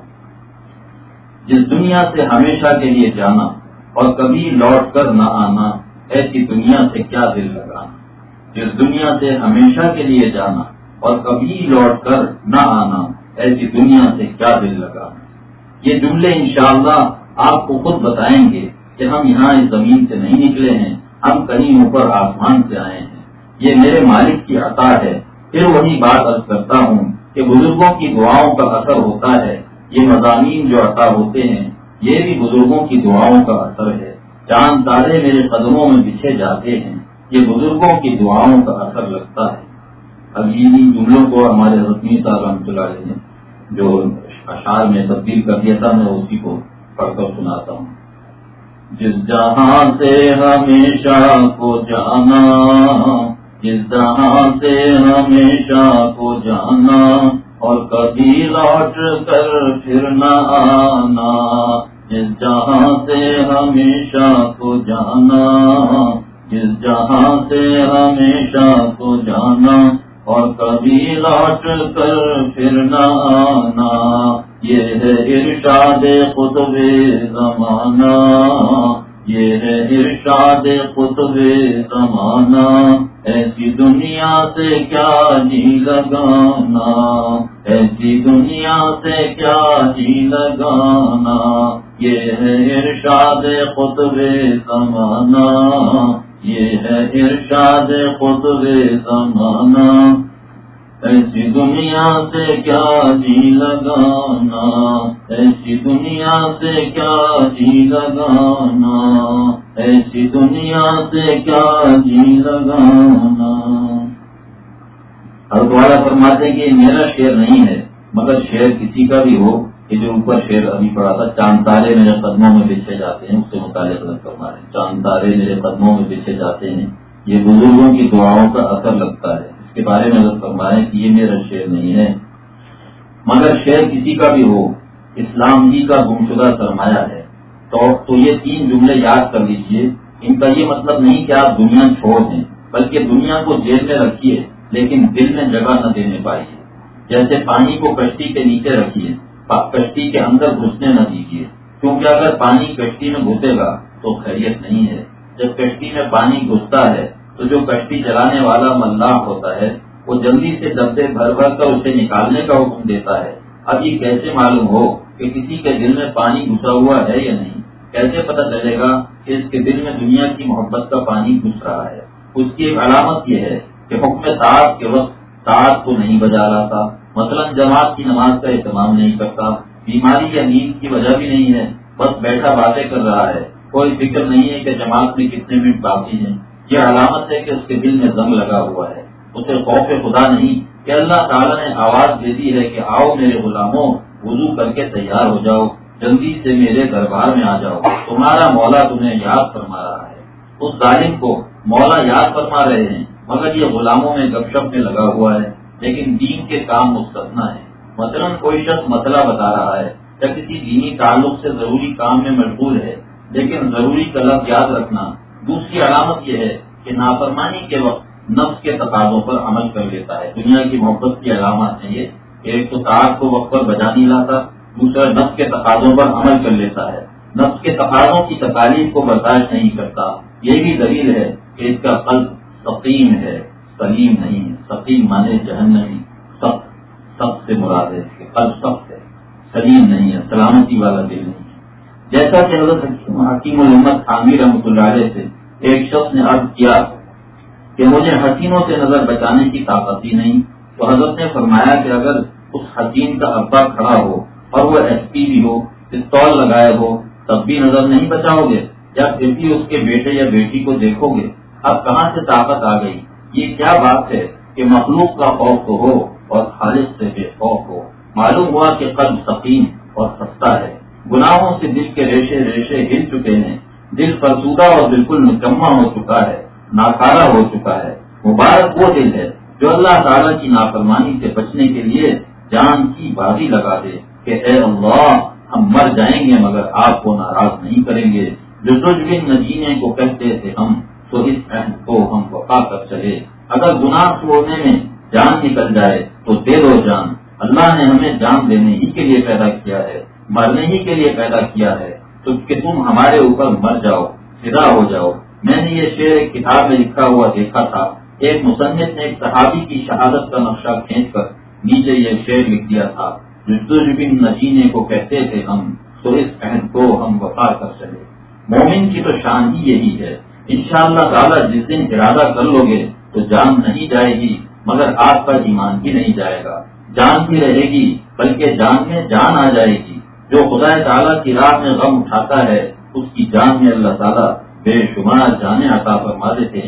جس دنیا سے ہمیشہ کے لیے جانا اور کبھی لوٹ کر نہ آنا، ایسی دنیا سے کیا دل لگانا۔ جس دنیا سے ہمیشہ کے لیے جانا اور کبھی لوٹ کر نہ آنا، ایسی دنیا سے کیا دل لگانا۔ یہ جملے انشاءاللہ آپ کو خود بتائیں گے کہ ہم یہاں اس زمین سے نہیں نکلے ہیں، ہم کہیں اوپر آسمان سے آئے ہیں، یہ میرے مالک کی عطا ہے۔ پھر وہی بات عرض کرتا ہوں کہ بزرگوں کی دعاؤں کا اثر ہوتا ہے، یہ مضامین جو عطا ہوتے ہیں یہ بھی بزرگوں کی دعاؤں کا اثر ہے۔ چاند تارے میرے قدموں میں بچھے جاتے ہیں، یہ بزرگوں کی دعاؤں کا اثر لگتا ہے۔ اب انہیں جملوں کو ہمارے حضرت میر صاحب رحمۃ اللہ علیہ نے جو اشعار میں تبدیل کر دیا تھا، میں اسی کو پڑھ کر سناتا ہوں. جس جہاں سے ہمیشہ کو جانا، جس جہاں سے ہمیشہ کو جانا، اور کبھی لوٹ کر پھر نہ آنا. جس جہاں سے ہمیشہ کو جانا، جس جہاں سے ہمیشہ کو جانا، اور کبھی لوٹ کر پھر نہ آنا. یہ ہے ارشاد قطب زمانہ، یہ ہے ارشاد قطب زمانہ. ایسی دنیا سے کیا جی لگانا، ایسی دنیا سے کیا جی لگانا. یہ ہے ارشاد قطب زمانہ، یہ ہے ارشاد قطب زمانہ. ایسی دنیا سے کیا جی لگانا، ایسی دنیا سے کیا جی لگانا، ایسی دنیا سے کیا جی لگانا. اور دوبارہ فرماتے ہیں کہ یہ میرا شعر نہیں ہے مگر شعر کسی کا بھی ہو. یہ جو اوپر شعر ابھی پڑھا تھا، چاند تارے میرے قدموں میں بچھے جاتے ہیں، اس سے متعلق فرما رہے ہیں. چاند تارے میرے قدموں میں بچھے جاتے ہیں، یہ بزرگوں کی دعاؤں کا اثر لگتا ہے. اس کے بارے میں اگر فرمائیں کہ یہ میرا شعر نہیں ہے مگر شعر کسی کا بھی ہو، اسلام ہی کا گمشدہ سرمایہ ہے. تو یہ 3 جملے یاد کر لیجئے. ان کا یہ مطلب نہیں کہ آپ دنیا چھوڑ دیں، بلکہ دنیا کو جیل میں رکھیے لیکن دل میں جگہ نہ دینے پائیے. جیسے پانی کو کشتی کے نیچے رکھیے، کشتی کے اندر گھسنے نہ دیجیے، کیونکہ اگر پانی کشتی میں گھسے گا تو خیریت نہیں ہے. جب کشتی میں پانی گھستا ہے تو جو کشتی چلانے والا ملاح ہوتا ہے وہ جلدی سے ڈبے بھر بھر کر اسے نکالنے کا حکم دیتا ہے. اب یہ کیسے معلوم ہو کہ کسی کے دل میں پانی گھسا ہوا ہے یا نہیں؟ کیسے پتہ چلے گا کہ اس کے دل میں دنیا کی محبت کا پانی گھس رہا ہے؟ اس کی ایک علامت یہ ہے کہ حکم طاعت کے وقت طاعت کو نہیں بجا رہا تھا. مثلا جماعت کی نماز کا اہتمام نہیں کرتا، بیماری یا نیند کی وجہ بھی نہیں ہے، بس بیٹھا باتیں کر رہا ہے، کوئی فکر نہیں ہے کہ جماعت میں کتنے منٹ باقی ہیں. یہ علامت ہے کہ اس کے دل میں زنگ لگا ہوا ہے. اسے خوف خدا نہیں کہ اللہ تعالیٰ نے آواز دے دی ہے کہ آؤ میرے غلاموں، وضو کر کے تیار ہو جاؤ، جلدی سے میرے دربار میں آ جاؤ، تمہارا مولا تمہیں یاد فرما رہا ہے. اس ظالم کو مولا یاد فرما رہے ہیں مگر یہ غلاموں میں گپ شپ میں لگا ہوا ہے. لیکن دین کے کام مستثنا ہے. مثلا کوئی شخص مسئلہ بتا رہا ہے یا کسی دینی تعلق سے ضروری کام میں مشغول ہے، لیکن ضروری کا لفظ یاد رکھنا. دوسری علامت یہ ہے کہ نافرمانی کے وقت نفس کے تقاضوں پر عمل کر لیتا ہے. دنیا کی محبت کی علامات ہیں یہ. ایک تو طاعت کو وقت پر بجا نہیں لاتا، دوسرا نفس کے تقاضوں پر عمل کر لیتا ہے، نفس کے تقاضوں کی تکالیف کو برداشت نہیں کرتا. یہ بھی دلیل ہے کہ اس کا قلب سقیم ہے، سلیم نہیں ہے. سقیم مانے جہنمی، سخت سے مراد ہے کہ قلب سخت ہے، سلیم نہیں ہے، سلامتی والا دل نہیں ہے. جیسا کہ حضرت حکیم الامت خانوی رحمۃ اللہ علیہ سے ایک شخص نے عرض کیا کہ مجھے حسینوں سے نظر بچانے کی طاقت ہی نہیں، تو حضرت نے فرمایا کہ اگر اس حسین کا ابا کھڑا ہو اور وہ ایس پی بھی ہو، پستول لگائے ہو، تب بھی نظر نہیں بچاؤ گے؟ یا پھر بھی اس کے بیٹے یا بیٹی کو دیکھو گے؟ اب کہاں سے طاقت آ گئی؟ یہ کیا بات ہے کہ مخلوق کا خوف تو ہو اور خالق سے بے خوف ہو. معلوم ہوا کہ قلب سقیم اور خستہ ہے. گناہوں سے دل کے ریشے ریشے ہل چکے ہیں، دل فرسودہ اور بالکل نکما ہو چکا ہے، ناکارہ ہو چکا ہے. مبارک وہ دل ہے جو اللہ تعالیٰ کی نافرمانی سے بچنے کے لیے جان کی بازی لگا دے کہ اے اللہ ہم مر جائیں گے مگر آپ کو ناراض نہیں کریں گے. جو تجھ نہ جینے کو کہتے تھے ہم، تو اس عہد کو ہم وفا کر چلے. اگر گناہ چھوڑنے میں جان نکل جائے تو دے دو جان. اللہ نے ہمیں جان دینے ہی کے لیے پیدا کیا ہے، مرنے ہی کے لیے پیدا کیا ہے، تو کہ تم ہمارے اوپر مر جاؤ، فدا ہو جاؤ. میں نے یہ شعر ایک کتاب میں لکھا ہوا دیکھا تھا. ایک مصنف نے ایک صحابی کی شہادت کا نقشہ کھینچ کر نیچے یہ شعر لکھ دیا تھا، جن نجینے کو کہتے تھے ہم، تو اس عہد کو ہم وفا کر چلے. مومن کی تو شان ہی یہی ہے. انشاءاللہ تعالیٰ جس دن ارادہ کر لو گے تو جان نہیں جائے گی مگر آپ کا ایمان بھی نہیں جائے گا. جان بھی رہے گی بلکہ جان میں جان آ جائے گی. جو خدا تعالیٰ کی راہ میں غم اٹھاتا ہے اس کی جان میں اللہ تعالیٰ بے شمار جانیں عطا فرما دیتے ہیں.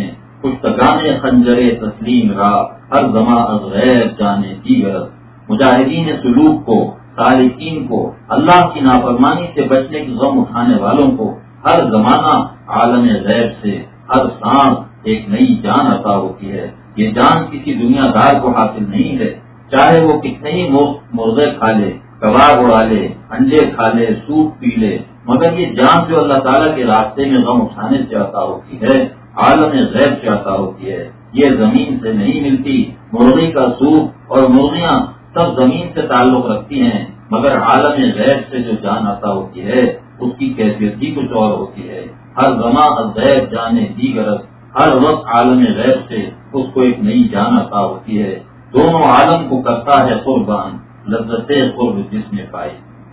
پشتگانے خنجر تسلیم را ہر زماں از غیر جانے دی غرض. مجاہدین سلوک کو، سالکین کو، اللہ کی نافرمانی سے بچنے کی غم اٹھانے والوں کو ہر زمانہ عالم غیب سے ہر سانس ایک نئی جان عطا ہوتی ہے. یہ جان کسی دنیا دار کو حاصل نہیں ہے، چاہے وہ کتنے ہی مرغے کھا لے، کباب اڑا لے، انڈے کھا لے، سوپ پی لے، مگر یہ جان جو اللہ تعالیٰ کے راستے میں غم اٹھانے سے عطا ہوتی ہے، عالم غیب سے عطا ہوتی ہے. یہ زمین سے نہیں ملتی. مرغی کا سوپ اور مرغیاں سب زمین سے تعلق رکھتی ہیں، مگر عالم غیب سے جو جان عطا ہوتی ہے اس کی کیفیت ہی کچھ اور ہوتی ہے. ہر زماں غیب جانے دی غرض، ہر وقت عالم غیب سے اس کو ایک نئی جان عطا ہوتی ہے. دونوں عالم کو کرتا ہے قربان، لذت قرب جس نے پائی.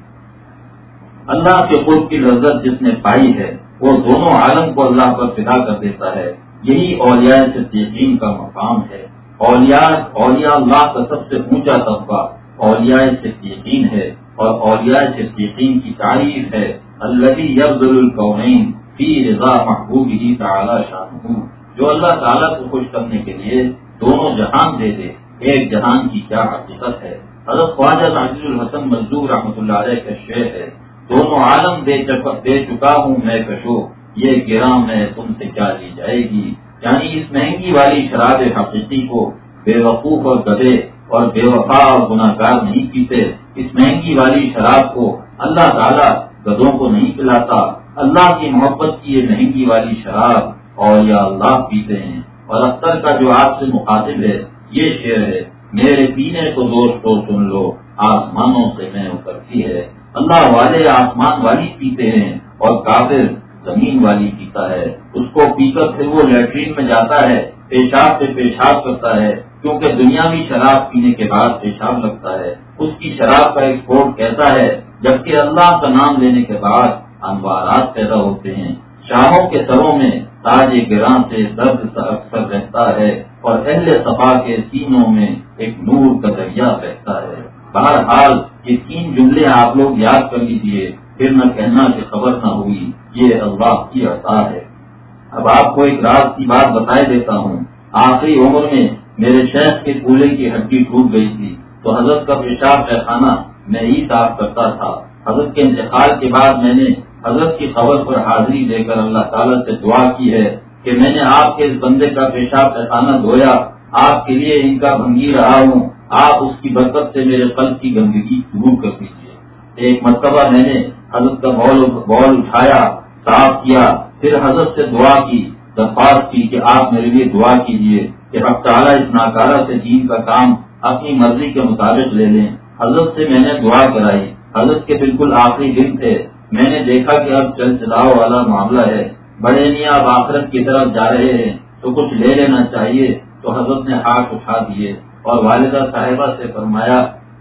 اللہ کے قرب کی لذت جس نے پائی ہے وہ دونوں عالم کو اللہ پر فدا کر دیتا ہے. یہی اولیاء صدیقین کا مقام ہے. اولیاء اللہ کا سب سے اونچا طبقہ اولیاء صدیقین ہے، اور اولیاء صدیقین کی تعریف ہے الذی یبذل الکونین فی رضا محبوبہ تعالی شانہ، جو اللہ تعالیٰ کو خوش کرنے کے لیے دونوں جہان دے دے. ایک جہان کی کیا حقیقت ہے. حضرت خواجہ عزیز الحسن منظور رحمۃ اللہ علیہ کا شعر ہے، دونوں عالم دے چکا ہوں میں کشو، یہ گراں میں تم سے کیا لی جائے گی. یعنی اس مہنگی والی شراب حقیقی کو بے وقوف اور گدے اور بے وفا اور گناہ گار نہیں پیتے. اس مہنگی والی شراب کو اللہ تعالیٰ گدوں کو نہیں پلاتا. اللہ کی محبت کی یہ مہنگی والی شراب اولیاء اللہ پیتے ہیں. اور اختر کا جو آپ سے مخاطب ہے یہ شعر ہے، میرے پینے کو دوستو سن لو، آسمانوں سے میں اترتی ہے. اللہ والے آسمان والی پیتے ہیں اور کافر زمین والی پیتا ہے. اس کو پی کر پھر وہ لیٹرین میں جاتا ہے، پیشاب پہ پیشاب کرتا ہے، کیونکہ دنیاوی شراب پینے کے بعد پیشاب لگتا ہے. اس کی شراب کا ایکسپورٹ کیسا ہے، جبکہ اللہ کا نام لینے کے بعد انوارات پیدا ہوتے ہیں. شاہوں کے سروں میں تاج گراں سے درد سا اکثر رہتا ہے، اور اہل صفا کے سینوں میں ایک نور کا دریا بہتا ہے. بہرحال یہ 3 جملے آپ لوگ یاد کر لیجیے، پھر نہ کہنا کہ خبر نہ ہوئی، یہ اللہ کی عطا ہے. اب آپ کو ایک راز کی بات بتائے دیتا ہوں. آخری عمر میں میرے شیخ کے کولے کی ہڈی ٹوٹ گئی تھی، تو حضرت کا پیشاب پیخانہ میں ہی صاف کرتا تھا. حضرت کے انتقال کے بعد میں نے حضرت کی خبر پر حاضری دے کر اللہ تعالیٰ سے دعا کی ہے کہ میں نے آپ کے اس بندے کا پیشاب پیخانہ دھویا، آپ کے لیے ان کا بھنگی رہا ہوں، آپ اس کی برکت سے میرے قلب کی گندگی دور کر دیجیے. ایک مرتبہ میں نے حضرت کا بول اٹھایا، صاف کیا، پھر حضرت سے دعا کی، درخواست کی کہ آپ میرے لیے دعا کیجیے کہ حق تعالیٰ اس ناکارہ سے دین کا کام اپنی مرضی کے مطابق لے لیں. حضرت سے میں نے دعا کرائی. حضرت کے بالکل آخری دن تھے. میں نے دیکھا کہ اب چل چلاؤ والا معاملہ ہے، بڑے میاں اب آخرت کی طرف جا رہے ہیں تو کچھ لے لینا چاہیے. تو حضرت نے ہاتھ اٹھا دیے اور والدہ صاحبہ سے فرمایا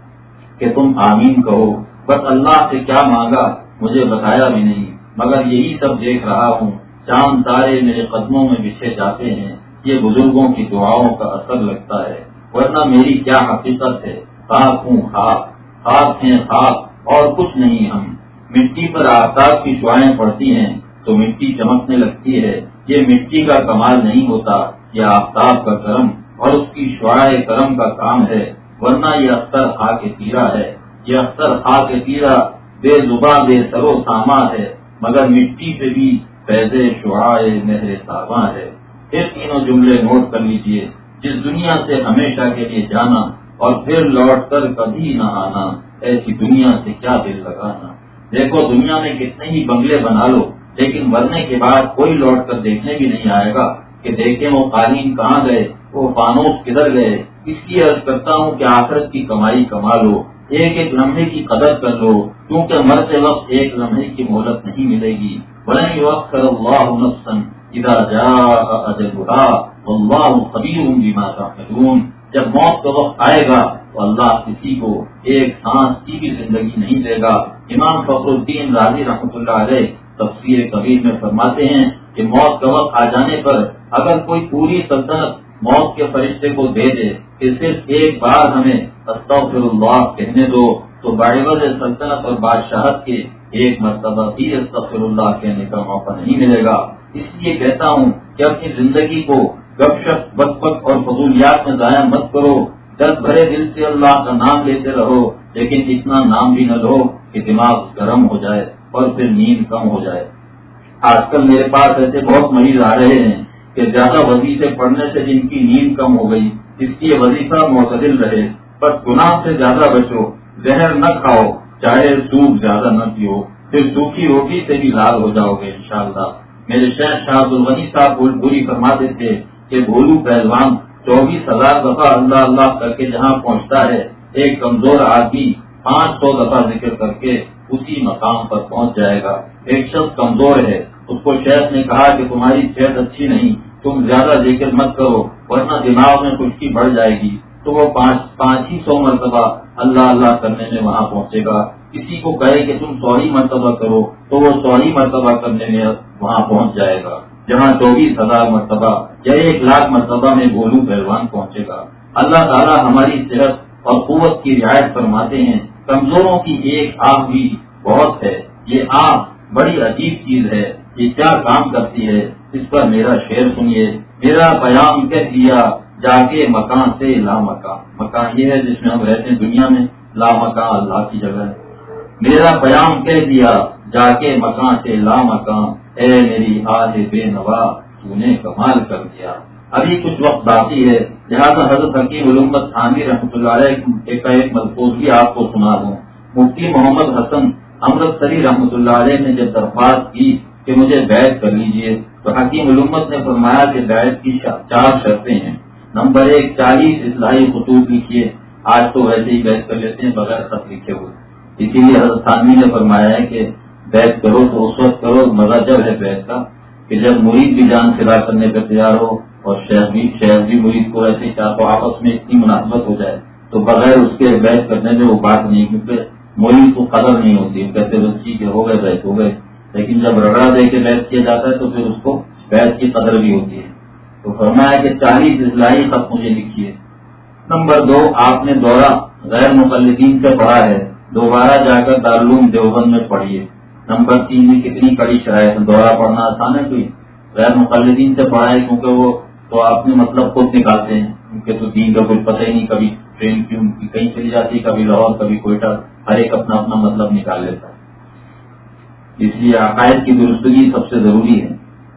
کہ تم آمین کہو. بس اللہ سے کیا مانگا مجھے بتایا بھی نہیں، مگر یہی سب دیکھ رہا ہوں. چاند تارے میرے قدموں میں بچھے جاتے ہیں. یہ بزرگوں کی دعاؤں کا اثر لگتا ہے، ورنہ میری کیا حقیقت ہے. خاک ہوں خاک، خاک ہیں خاک اور کچھ نہیں ہم. مٹی پر آفتاب کی شعائیں پڑتی ہیں تو مٹی چمکنے لگتی ہے. یہ مٹی کا کمال نہیں ہوتا، یہ آفتاب کا کرم اور اس کی شعائیں کرم کا کام ہے. ورنہ یہ اختر خاک تیرا ہے. یہ اختر خاک تیرا بے زباں بے سر و ساما ہے، مگر مٹی پہ بھی فیض شعائے مہر تاباں ہے. پھر تینوں جملے نوٹ کر لیجئے. جس دنیا سے ہمیشہ کے لیے جانا اور پھر لوٹ کر کبھی نہ آنا، ایسی دنیا سے کیا دل لگانا. دیکھو دنیا میں کتنے ہی بنگلے بنا لو، لیکن مرنے کے بعد کوئی لوٹ کر دیکھنے بھی نہیں آئے گا کہ دیکھیں وہ قالین کہاں گئے، وہ فانوس کدھر گئے. اس لیے عرض کرتا ہوں کہ آخرت کی کمائی کما لو، ایک ایک لمحے کی قدر کر لو، کیونکہ مرتے وقت ایک لمحے کی مہلت نہیں ملے گی. وَلَن يُؤَخِّرَ اللَّهُ نَفْسًا إِذَا جَاءَ أَجَلُهَا وَاللَّهُ خَبِيرٌ بِمَا تَعْمَلُونَ. جب موت کا وقت آئے گا تو اللہ کسی کو ایک سانس کی بھی زندگی نہیں دے گا. امام فخر الدین رازی رحمۃ اللہ علیہ تفسیر کبیر میں فرماتے ہیں کہ موت کا وقت آ جانے پر اگر کوئی پوری سلطنت موت کے فرشتے کو دے دے کہ صرف ایک بار ہمیں استغفر اللہ کہنے دو، تو باعث سلطنت اور بادشاہت کے ایک مرتبہ بھی استغفر اللہ کہنے کا موقع نہیں ملے گا. اس لیے کہتا ہوں کہ اپنی زندگی کو گپ شپ بک بک اور فضولیات میں ضائع مت کرو. درد بھرے دل سے اللہ کا نام لیتے رہو، لیکن اتنا نام بھی نہ لو کہ دماغ گرم ہو جائے اور پھر نیند کم ہو جائے. آج کل میرے پاس ایسے بہت مریض آ رہے ہیں کہ زیادہ وظیفے پڑھنے سے جن کی نیند کم ہو گئی، اس لیے وظیفہ معتدل رہے، بس گناہ سے زیادہ بچو، زہر نہ کھاؤ، چاہے سوپ زیادہ نہ پیو، پھر سوکھی روٹی سے بھی لال ہو جاؤ گے انشاءاللہ. میرے شیخ شاہ عبدالغنی صاحب پوری فرماتے تھے کہ بھولو پہلوان 24,000 دفعہ اللہ اللہ کر کے جہاں پہنچتا ہے، ایک کمزور آدمی 500 دفعہ ذکر کر کے اسی مقام پر پہنچ جائے گا. ایک شخص کمزور ہے، اس کو شیخ نے کہا کہ تمہاری صحت اچھی نہیں، تم زیادہ ذکر مت کرو ورنہ دماغ میں خشکی بڑھ جائے گی. تو وہ 500 مرتبہ اللہ اللہ کرنے میں وہاں پہنچے گا. کسی کو کہے کہ تم 100 مرتبہ کرو تو وہ 100 مرتبہ کرنے میں وہاں پہنچ جائے گا، جہاں 24,000 مرتبہ یا 1,00,000 مرتبہ میں بھولو پہلوان پہنچے گا. اللہ تعالیٰ ہماری صحت اور قوت کی رعایت فرماتے ہیں. کمزوروں کی ایک آنکھ بھی بہت ہے. یہ آنکھ بڑی عجیب چیز ہے، یہ کیا کام کرتی ہے، اس پر میرا شعر سنیے. میرا پیام کہہ دیا جا کے مکان سے لا مکان. مکان یہ ہے جس میں ہم رہتے ہیں دنیا میں، لا مکان اللہ کی جگہ ہے. میرا پیام کہہ دیا جا کے مکان سے لا مکان، اے میری آہ بے نوا تو نے کمال کر دیا. ابھی کچھ وقت باقی ہے، لہٰذا حضرت حکیم علومت تھانوی رحمۃ اللہ علیہ کا ایک ملفوظ بھی آپ کو سنا دوں. مفتی محمد حسن امرتسری رحمۃ اللہ علیہ نے جب درخواست کی کہ مجھے بیعت کر لیجئے تو حکیم علومت نے فرمایا کہ بیعت کی 4 شرطیں ہیں. نمبر 1، 40 اصلاحی خطوط لکھیے. آج تو ویسے ہی بیعت کر لیتے ہیں بغیر خط لکھے ہوئے، اسی لیے حضرت تھانوی نے فرمایا ہے کہ بیعت کرو تو اس وقت کرو، مزہ جب ہے بیعت کا کہ جب مرید بھی جان فدا کرنے پہ تیار ہو اور شیخ بھی مرید کو ایسے ہی چاہ تو آپس میں اتنی مناسبت ہو جائے تو بغیر اس کے بیعت کرنے میں وہ بات نہیں، کیونکہ مرید کو قدر نہیں ہوتی. کہتے بس ٹھیک ہے ہو گئے بیعت ہو گئے، لیکن جب رگڑا دے کے بیعت کیا جاتا ہے تو پھر اس کو بیعت کی قدر بھی ہوتی ہے. تو فرمایا کہ 40 اصلاحی خط مجھے لکھیے. نمبر 2، آپ نے دورہ غیر مقلدین سے پڑھا ہے، دوبارہ جا کر دارالعلوم دیوبند میں پڑھیے. نمبر 3، میں کتنی کڑی شرائط، دورہ پڑھنا آسان ہے کوئی؟ غیر مقلدین سے پڑھا ہے کیونکہ وہ تو آپ نے مطلب خود نکالتے ہیں، کیونکہ تو دین کا کچھ پتہ ہی نہیں، کبھی ٹرین کیوں کہیں چلی جاتی، کبھی لاہور کبھی کوئٹہ، ہر ایک اپنا اپنا مطلب نکال لیتا ہے. اس لیے عقائد کی درستگی سب سے ضروری ہے.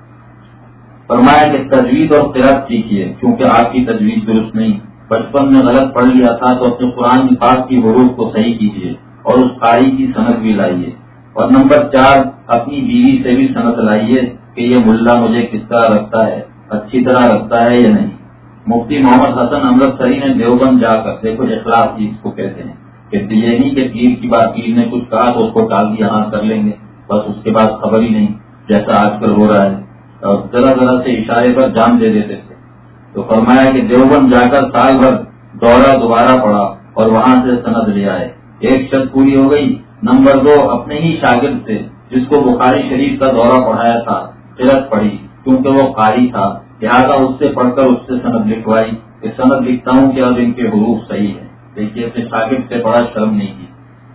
فرمایا کہ تجوید اور قرأت سیکھیے، کیونکہ آپ کی تجوید درست نہیں، بچپن میں غلط پڑھ لیا تھا تو اپنے قرآن پاک کی حروف کو صحیح کیجیے اور اس قاری کی سند بھی لائیے. اور نمبر 4، اپنی بیوی سے بھی سند لائیے کہ یہ ملا مجھے کس طرح رکھتا ہے، اچھی طرح رکھتا ہے یا نہیں. مفتی محمد حسن امرتسری نے دیوبند جا کر، دیکھو اخلاص جی اس کو کہتے ہیں، کہ یہ نہیں کہ پیر کی بات، پیر نے کچھ کہا تو اس کو ٹال دیا، ہاں کر لیں گے بس، اس کے بعد خبر ہی نہیں، جیسا آج کل ہو رہا ہے، اور ذرا ذرا سے اشارے پر جان دے دیتے تھے. تو فرمایا کہ دیوبند جا کر سال بھر دورہ دوبارہ پڑھا اور وہاں سے سند لے آئے. 1 شرط پوری ہو گئی. نمبر 2، اپنے ہی شاگرد سے جس کو بخاری شریف کا دورہ پڑھایا تھا قرأت پڑھی، کیونکہ وہ قاری تھا، لہٰذا اس سے پڑھ کر اس سے سند لکھوائی کہ سند لکھتا ہوں کہ اب ان کے حروف صحیح ہے. دیکھیے اپنے شاگرد سے بڑا شرم نہیں کی.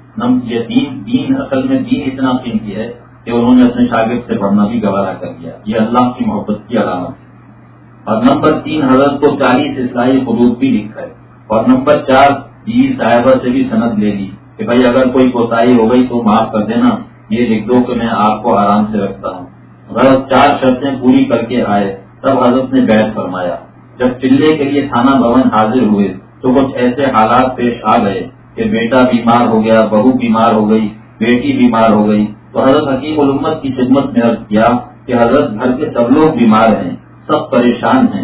یہ دین اصل میں دین اتنا قیمتی ہے کہ انہوں نے اپنے شاگرد سے پڑھنا بھی گوارا کر دیا. یہ اللہ کی محبت کی علامت ہے. اور نمبر 3، حضرت کو 40 اصلاحی خطوط بھی لکھا ہے. اور نمبر 4، بیوی صاحبہ سے بھی سند لے لی کہ بھائی اگر کوئی کوتاہی ہو گئی تو معاف کر دینا، یہ لکھ دو کہ میں آپ کو آرام سے رکھتا ہوں. غرض 4 شرطیں پوری کر کے آئے تب حضرت نے بیعت فرمایا. جب چلے کے لیے تھانہ بھون حاضر ہوئے تو کچھ ایسے حالات پیش آ گئے کہ بیٹا بیمار ہو گیا، بہو بیمار ہو گئی، بیٹی بیمار ہو گئی. تو حضرت حکیم الامت کی خدمت میں عرض کیا کہ حضرت گھر کے سب لوگ بیمار ہیں، سب پریشان ہیں،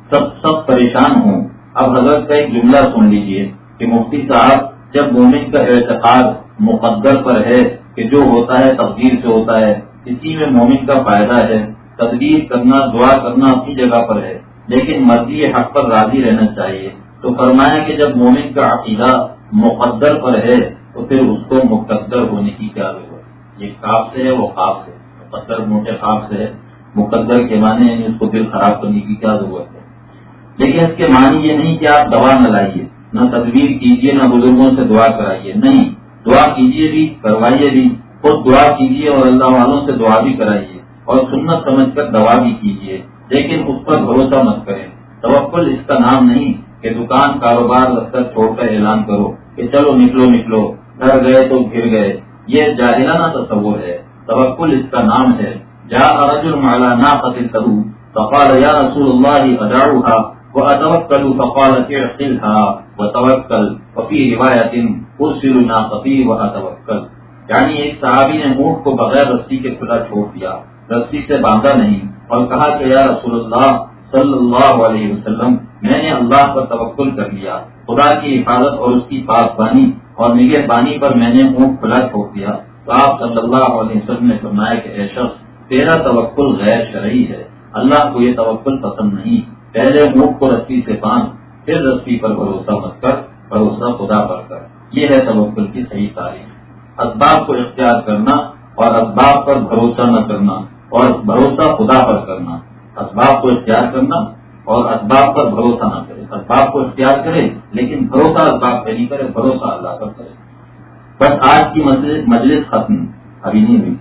سب پریشان ہوں. اب حضرت کا ایک جملہ سن لیجئے کہ مفتی صاحب، جب مومن کا اعتقاد مقدر پر ہے کہ جو ہوتا ہے تقدیر سے ہوتا ہے، اسی میں مومن کا فائدہ ہے. تدبیر کرنا، دعا کرنا اپنی جگہ پر ہے، لیکن مرضی حق پر راضی رہنا چاہیے. تو فرمایا کہ جب مومن کا عقیدہ مقدر پر ہے تو پھر اس کو مقدر ہونے کی کیا ضرورت. یہ خواب سے ہے، وہ خواب سے، مقدر موٹے خواب سے ہے، مقدر کے معنی یعنی اس کو دل خراب کرنے کی کیا ضرورت ہے. لیکن اس کے معنی یہ نہیں کہ آپ دوا نہ لائیے، نہ تدبیر کیجیے، نہ بزرگوں سے دعا کرائیے. نہیں، دعا کیجیے بھی، کروائیے بھی، خود دعا کیجیے اور اللہ والوں سے دعا بھی کرائیے اور سنت سمجھ کر دوا بھی کیجیے. لیکن اس پر بھروسہ مت کریں۔ توکل اس کا نام نہیں کہ دکان کاروبار دفتر چھوڑ کر اعلان کرو کہ چلو نکلو نکلو، گھر گئے تو گر گئے، یہ جاہلانہ تصور ہے۔ توکل اس کا نام ہے جاء رجل على ناقة له فقال يا رسول الله أدعوها وأتوكل فقال اعقلها وتوكل وفي رواية أرسل ناقتي وأتوكل، یعنی ایک صحابی نے اونٹ کو بغیر رسی کے کھلا چھوڑ دیا، رسی سے باندھا نہیں، اور کہا کہ یا رسول اللہ صلی اللہ علیہ وسلم میں نے اللہ پر توکل کر لیا، خدا کی حفاظت اور اس کی پاسبانی اور نگہبانی پر میں نے اونٹ کھلا چھوڑ دیا۔ تو آپ صلی اللہ علیہ وسلم نے فرمایا کہ اے شخص تیرا توکل غیر شرعی ہے، اللہ کو یہ توکل پسند نہیں۔ پہلے اونٹ کو رسی سے باندھ، پھر رسی پر بھروسہ مت کر، بھروسہ خدا پر کر۔ یہ ہے توکل کی صحیح تعریف۔ اسباب کو اختیار کرنا اور اسباب پر بھروسہ نہ کرنا، اور بھروسہ خدا پر کرنا۔ اسباب کو اختیار کرنا اور اسباب پر بھروسہ نہ کرے، اسباب کو اختیار کرے لیکن بھروسہ اسباب پہ نہیں کرے، بھروسہ اللہ پر کرے۔ بس آج کی مجلس ختم، ابھی نہیں ہوئی،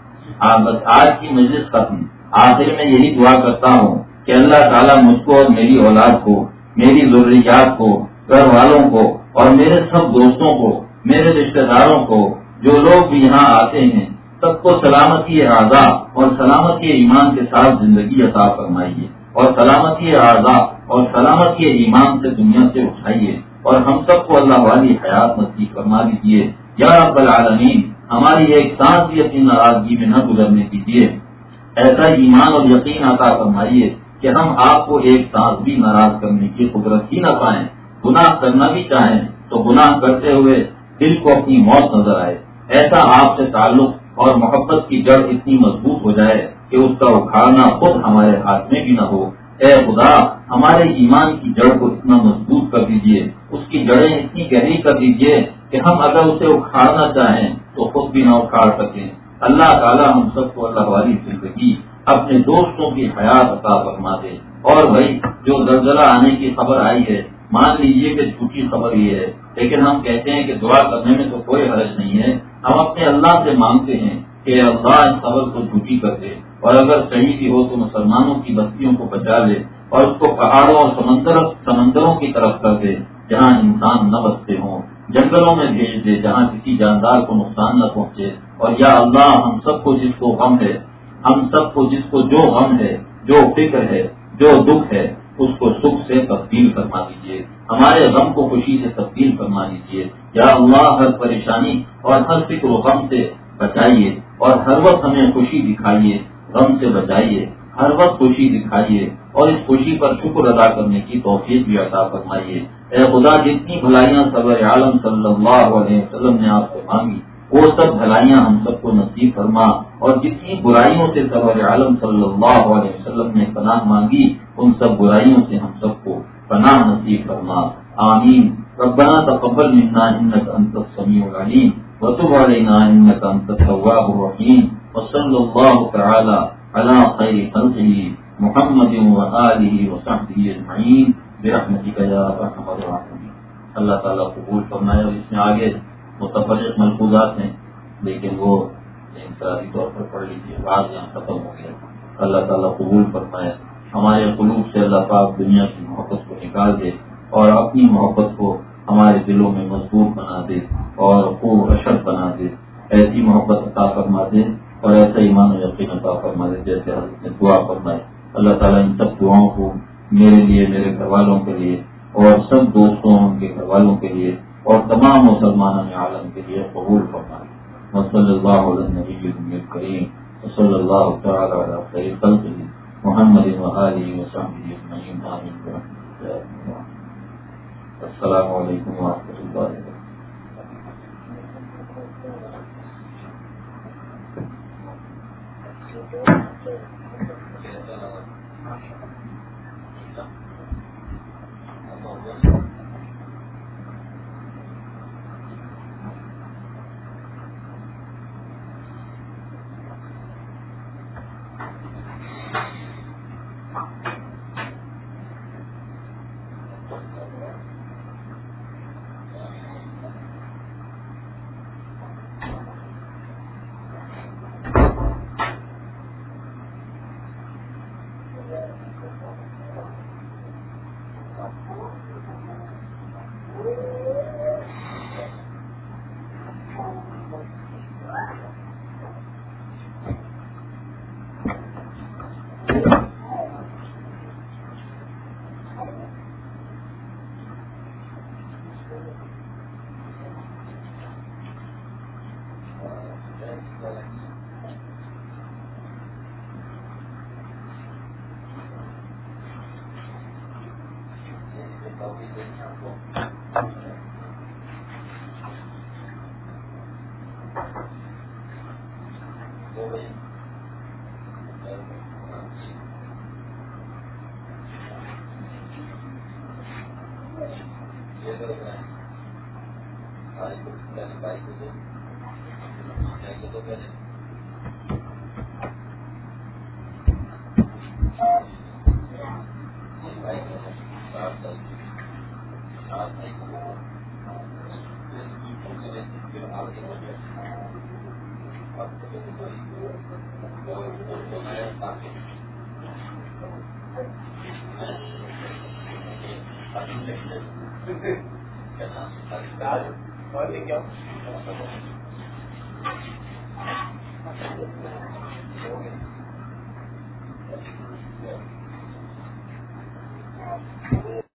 بس آج کی مجلس ختم۔ آخر میں یہی دعا کرتا ہوں کہ اللہ تعالیٰ مجھ کو اور میری اولاد کو، میری ضروریات کو، گھر والوں کو اور میرے سب دوستوں کو، میرے رشتہ داروں کو، جو لوگ بھی یہاں آتے ہیں، سب کو سلامتی اعضاء اور سلامتی ایمان کے ساتھ زندگی عطا فرمائیے، اور سلامتی اعضاء اور سلامتی ایمان سے دنیا سے اٹھائیے، اور ہم سب کو اللہ والی حیات نصیب فرما دیجیے یا رب العالمین۔ ہماری ایک سانس بھی اپنی ناراضگی میں نہ گزرنے دیجیے، ایسا ایمان اور یقین عطا فرمائیے کہ ہم آپ کو ایک سانس بھی ناراض کرنے کی قدرت ہی نہ پائیں۔ گناہ کرنا بھی چاہیں تو گناہ کرتے ہوئے دل کو اپنی موت نظر آئے، ایسا آپ سے تعلق اور محبت کی جڑ اتنی مضبوط ہو جائے کہ اس کا اکھاڑنا خود ہمارے ہاتھ میں بھی نہ ہو۔ اے خدا ہمارے ایمان کی جڑ کو اتنا مضبوط کر دیجئے، اس کی جڑیں اتنی گہری کر دیجئے کہ ہم اگر اسے اکھاڑنا چاہیں تو خود بھی نہ اکھاڑ سکیں۔ اللہ تعالی ہم سب کو اللہ والی زندگی، اپنے دوستوں کی حیات عطا فرما دے۔ اور بھائی جو زلزلہ آنے کی خبر آئی ہے، مان لیجئے کہ جھوٹی خبر یہ ہے، لیکن ہم کہتے ہیں کہ دعا کرنے میں تو کوئی حرج نہیں ہے۔ ہم اپنے اللہ سے مانگتے ہیں کہ اللہ اس خبر کو جھوٹی کر دے، اور اگر صحیح بھی ہو تو مسلمانوں کی بستیوں کو بچا لے، اور اس کو پہاڑوں اور سمندروں کی طرف کر دے جہاں انسان نہ بستے ہوں، جنگلوں میں بھیج دے جہاں کسی جاندار کو نقصان نہ پہنچے۔ اور یا اللہ ہم سب کو جس کو غم ہے، ہم سب کو جس کو جو غم ہے، جو فکر ہے، جو دکھ ہے، اس کو سکھ سے تبدیل فرما دیجیے، ہمارے غم کو خوشی سے تبدیل فرما دیجیے۔ یا اللہ ہر پریشانی اور ہر فکر و غم سے بچائیے، اور ہر وقت ہمیں خوشی دکھائیے، غم سے بچائیے، ہر وقت خوشی دکھائیے، اور اس خوشی پر شکر ادا کرنے کی توفیق بھی عطا فرمائیے۔ اے خدا جتنی بھلائیاں سرور عالم صلی اللہ علیہ وسلم نے آپ سے مانگی وہ سب بھلائیاں ہم سب کو نصیب فرما، اور جتنی برائیوں سے سرور عالم صلی اللہ علیہ وسلم نے پناہ مانگی ان سب برائیوں سے ہم سب کو پناہ نصیب فرما، آمین۔ ربنا تقبل منا انك انت السميع العليم وتب علينا انك انت التواب الرحيم، وصلى الله تعالى على خير خلقه محمد وآله وصحبه اجمعين برحمتك يا ارحم الراحمين۔ اللہ تعالیٰ قبول فرمائے۔ اور اس میں آگے متفرق ملفوظات ہیں لیکن وہ انفرادی طور پر پڑھ لیجیے، بعض یہاں ختم ہو گیا۔ اللہ تعالیٰ قبول فرمائے، ہمارے قلوب سے اللہ پاک دنیا کی محبت کو نکال دے، اور اپنی محبت کو ہمارے دلوں میں مضبوط بنا دے اور خوب اشد بنا دے، ایسی محبت عطا فرما دے اور ایسا ایمان و یقین عطا فرما دے جیسے حضرت نے دعا فرمائی۔ اللہ تعالیٰ ان سب دعاؤں کو میرے لیے، میرے گھر والوں کے لیے، اور سب دوستوں ان کے گھر والوں کے لیے، اور تمام مسلمانوں عالم کے لیے قبول فرمائے۔ وصلی اللہ علی النبی الکریم وصلی اللہ تعالی علی خیر خلقہ محمد وآلہ وصحبہ اجمعین، آمین برحمتہ یا ارحم الراحمین۔ السلام علیکم ورحمۃ اللہ وبرکاتہ۔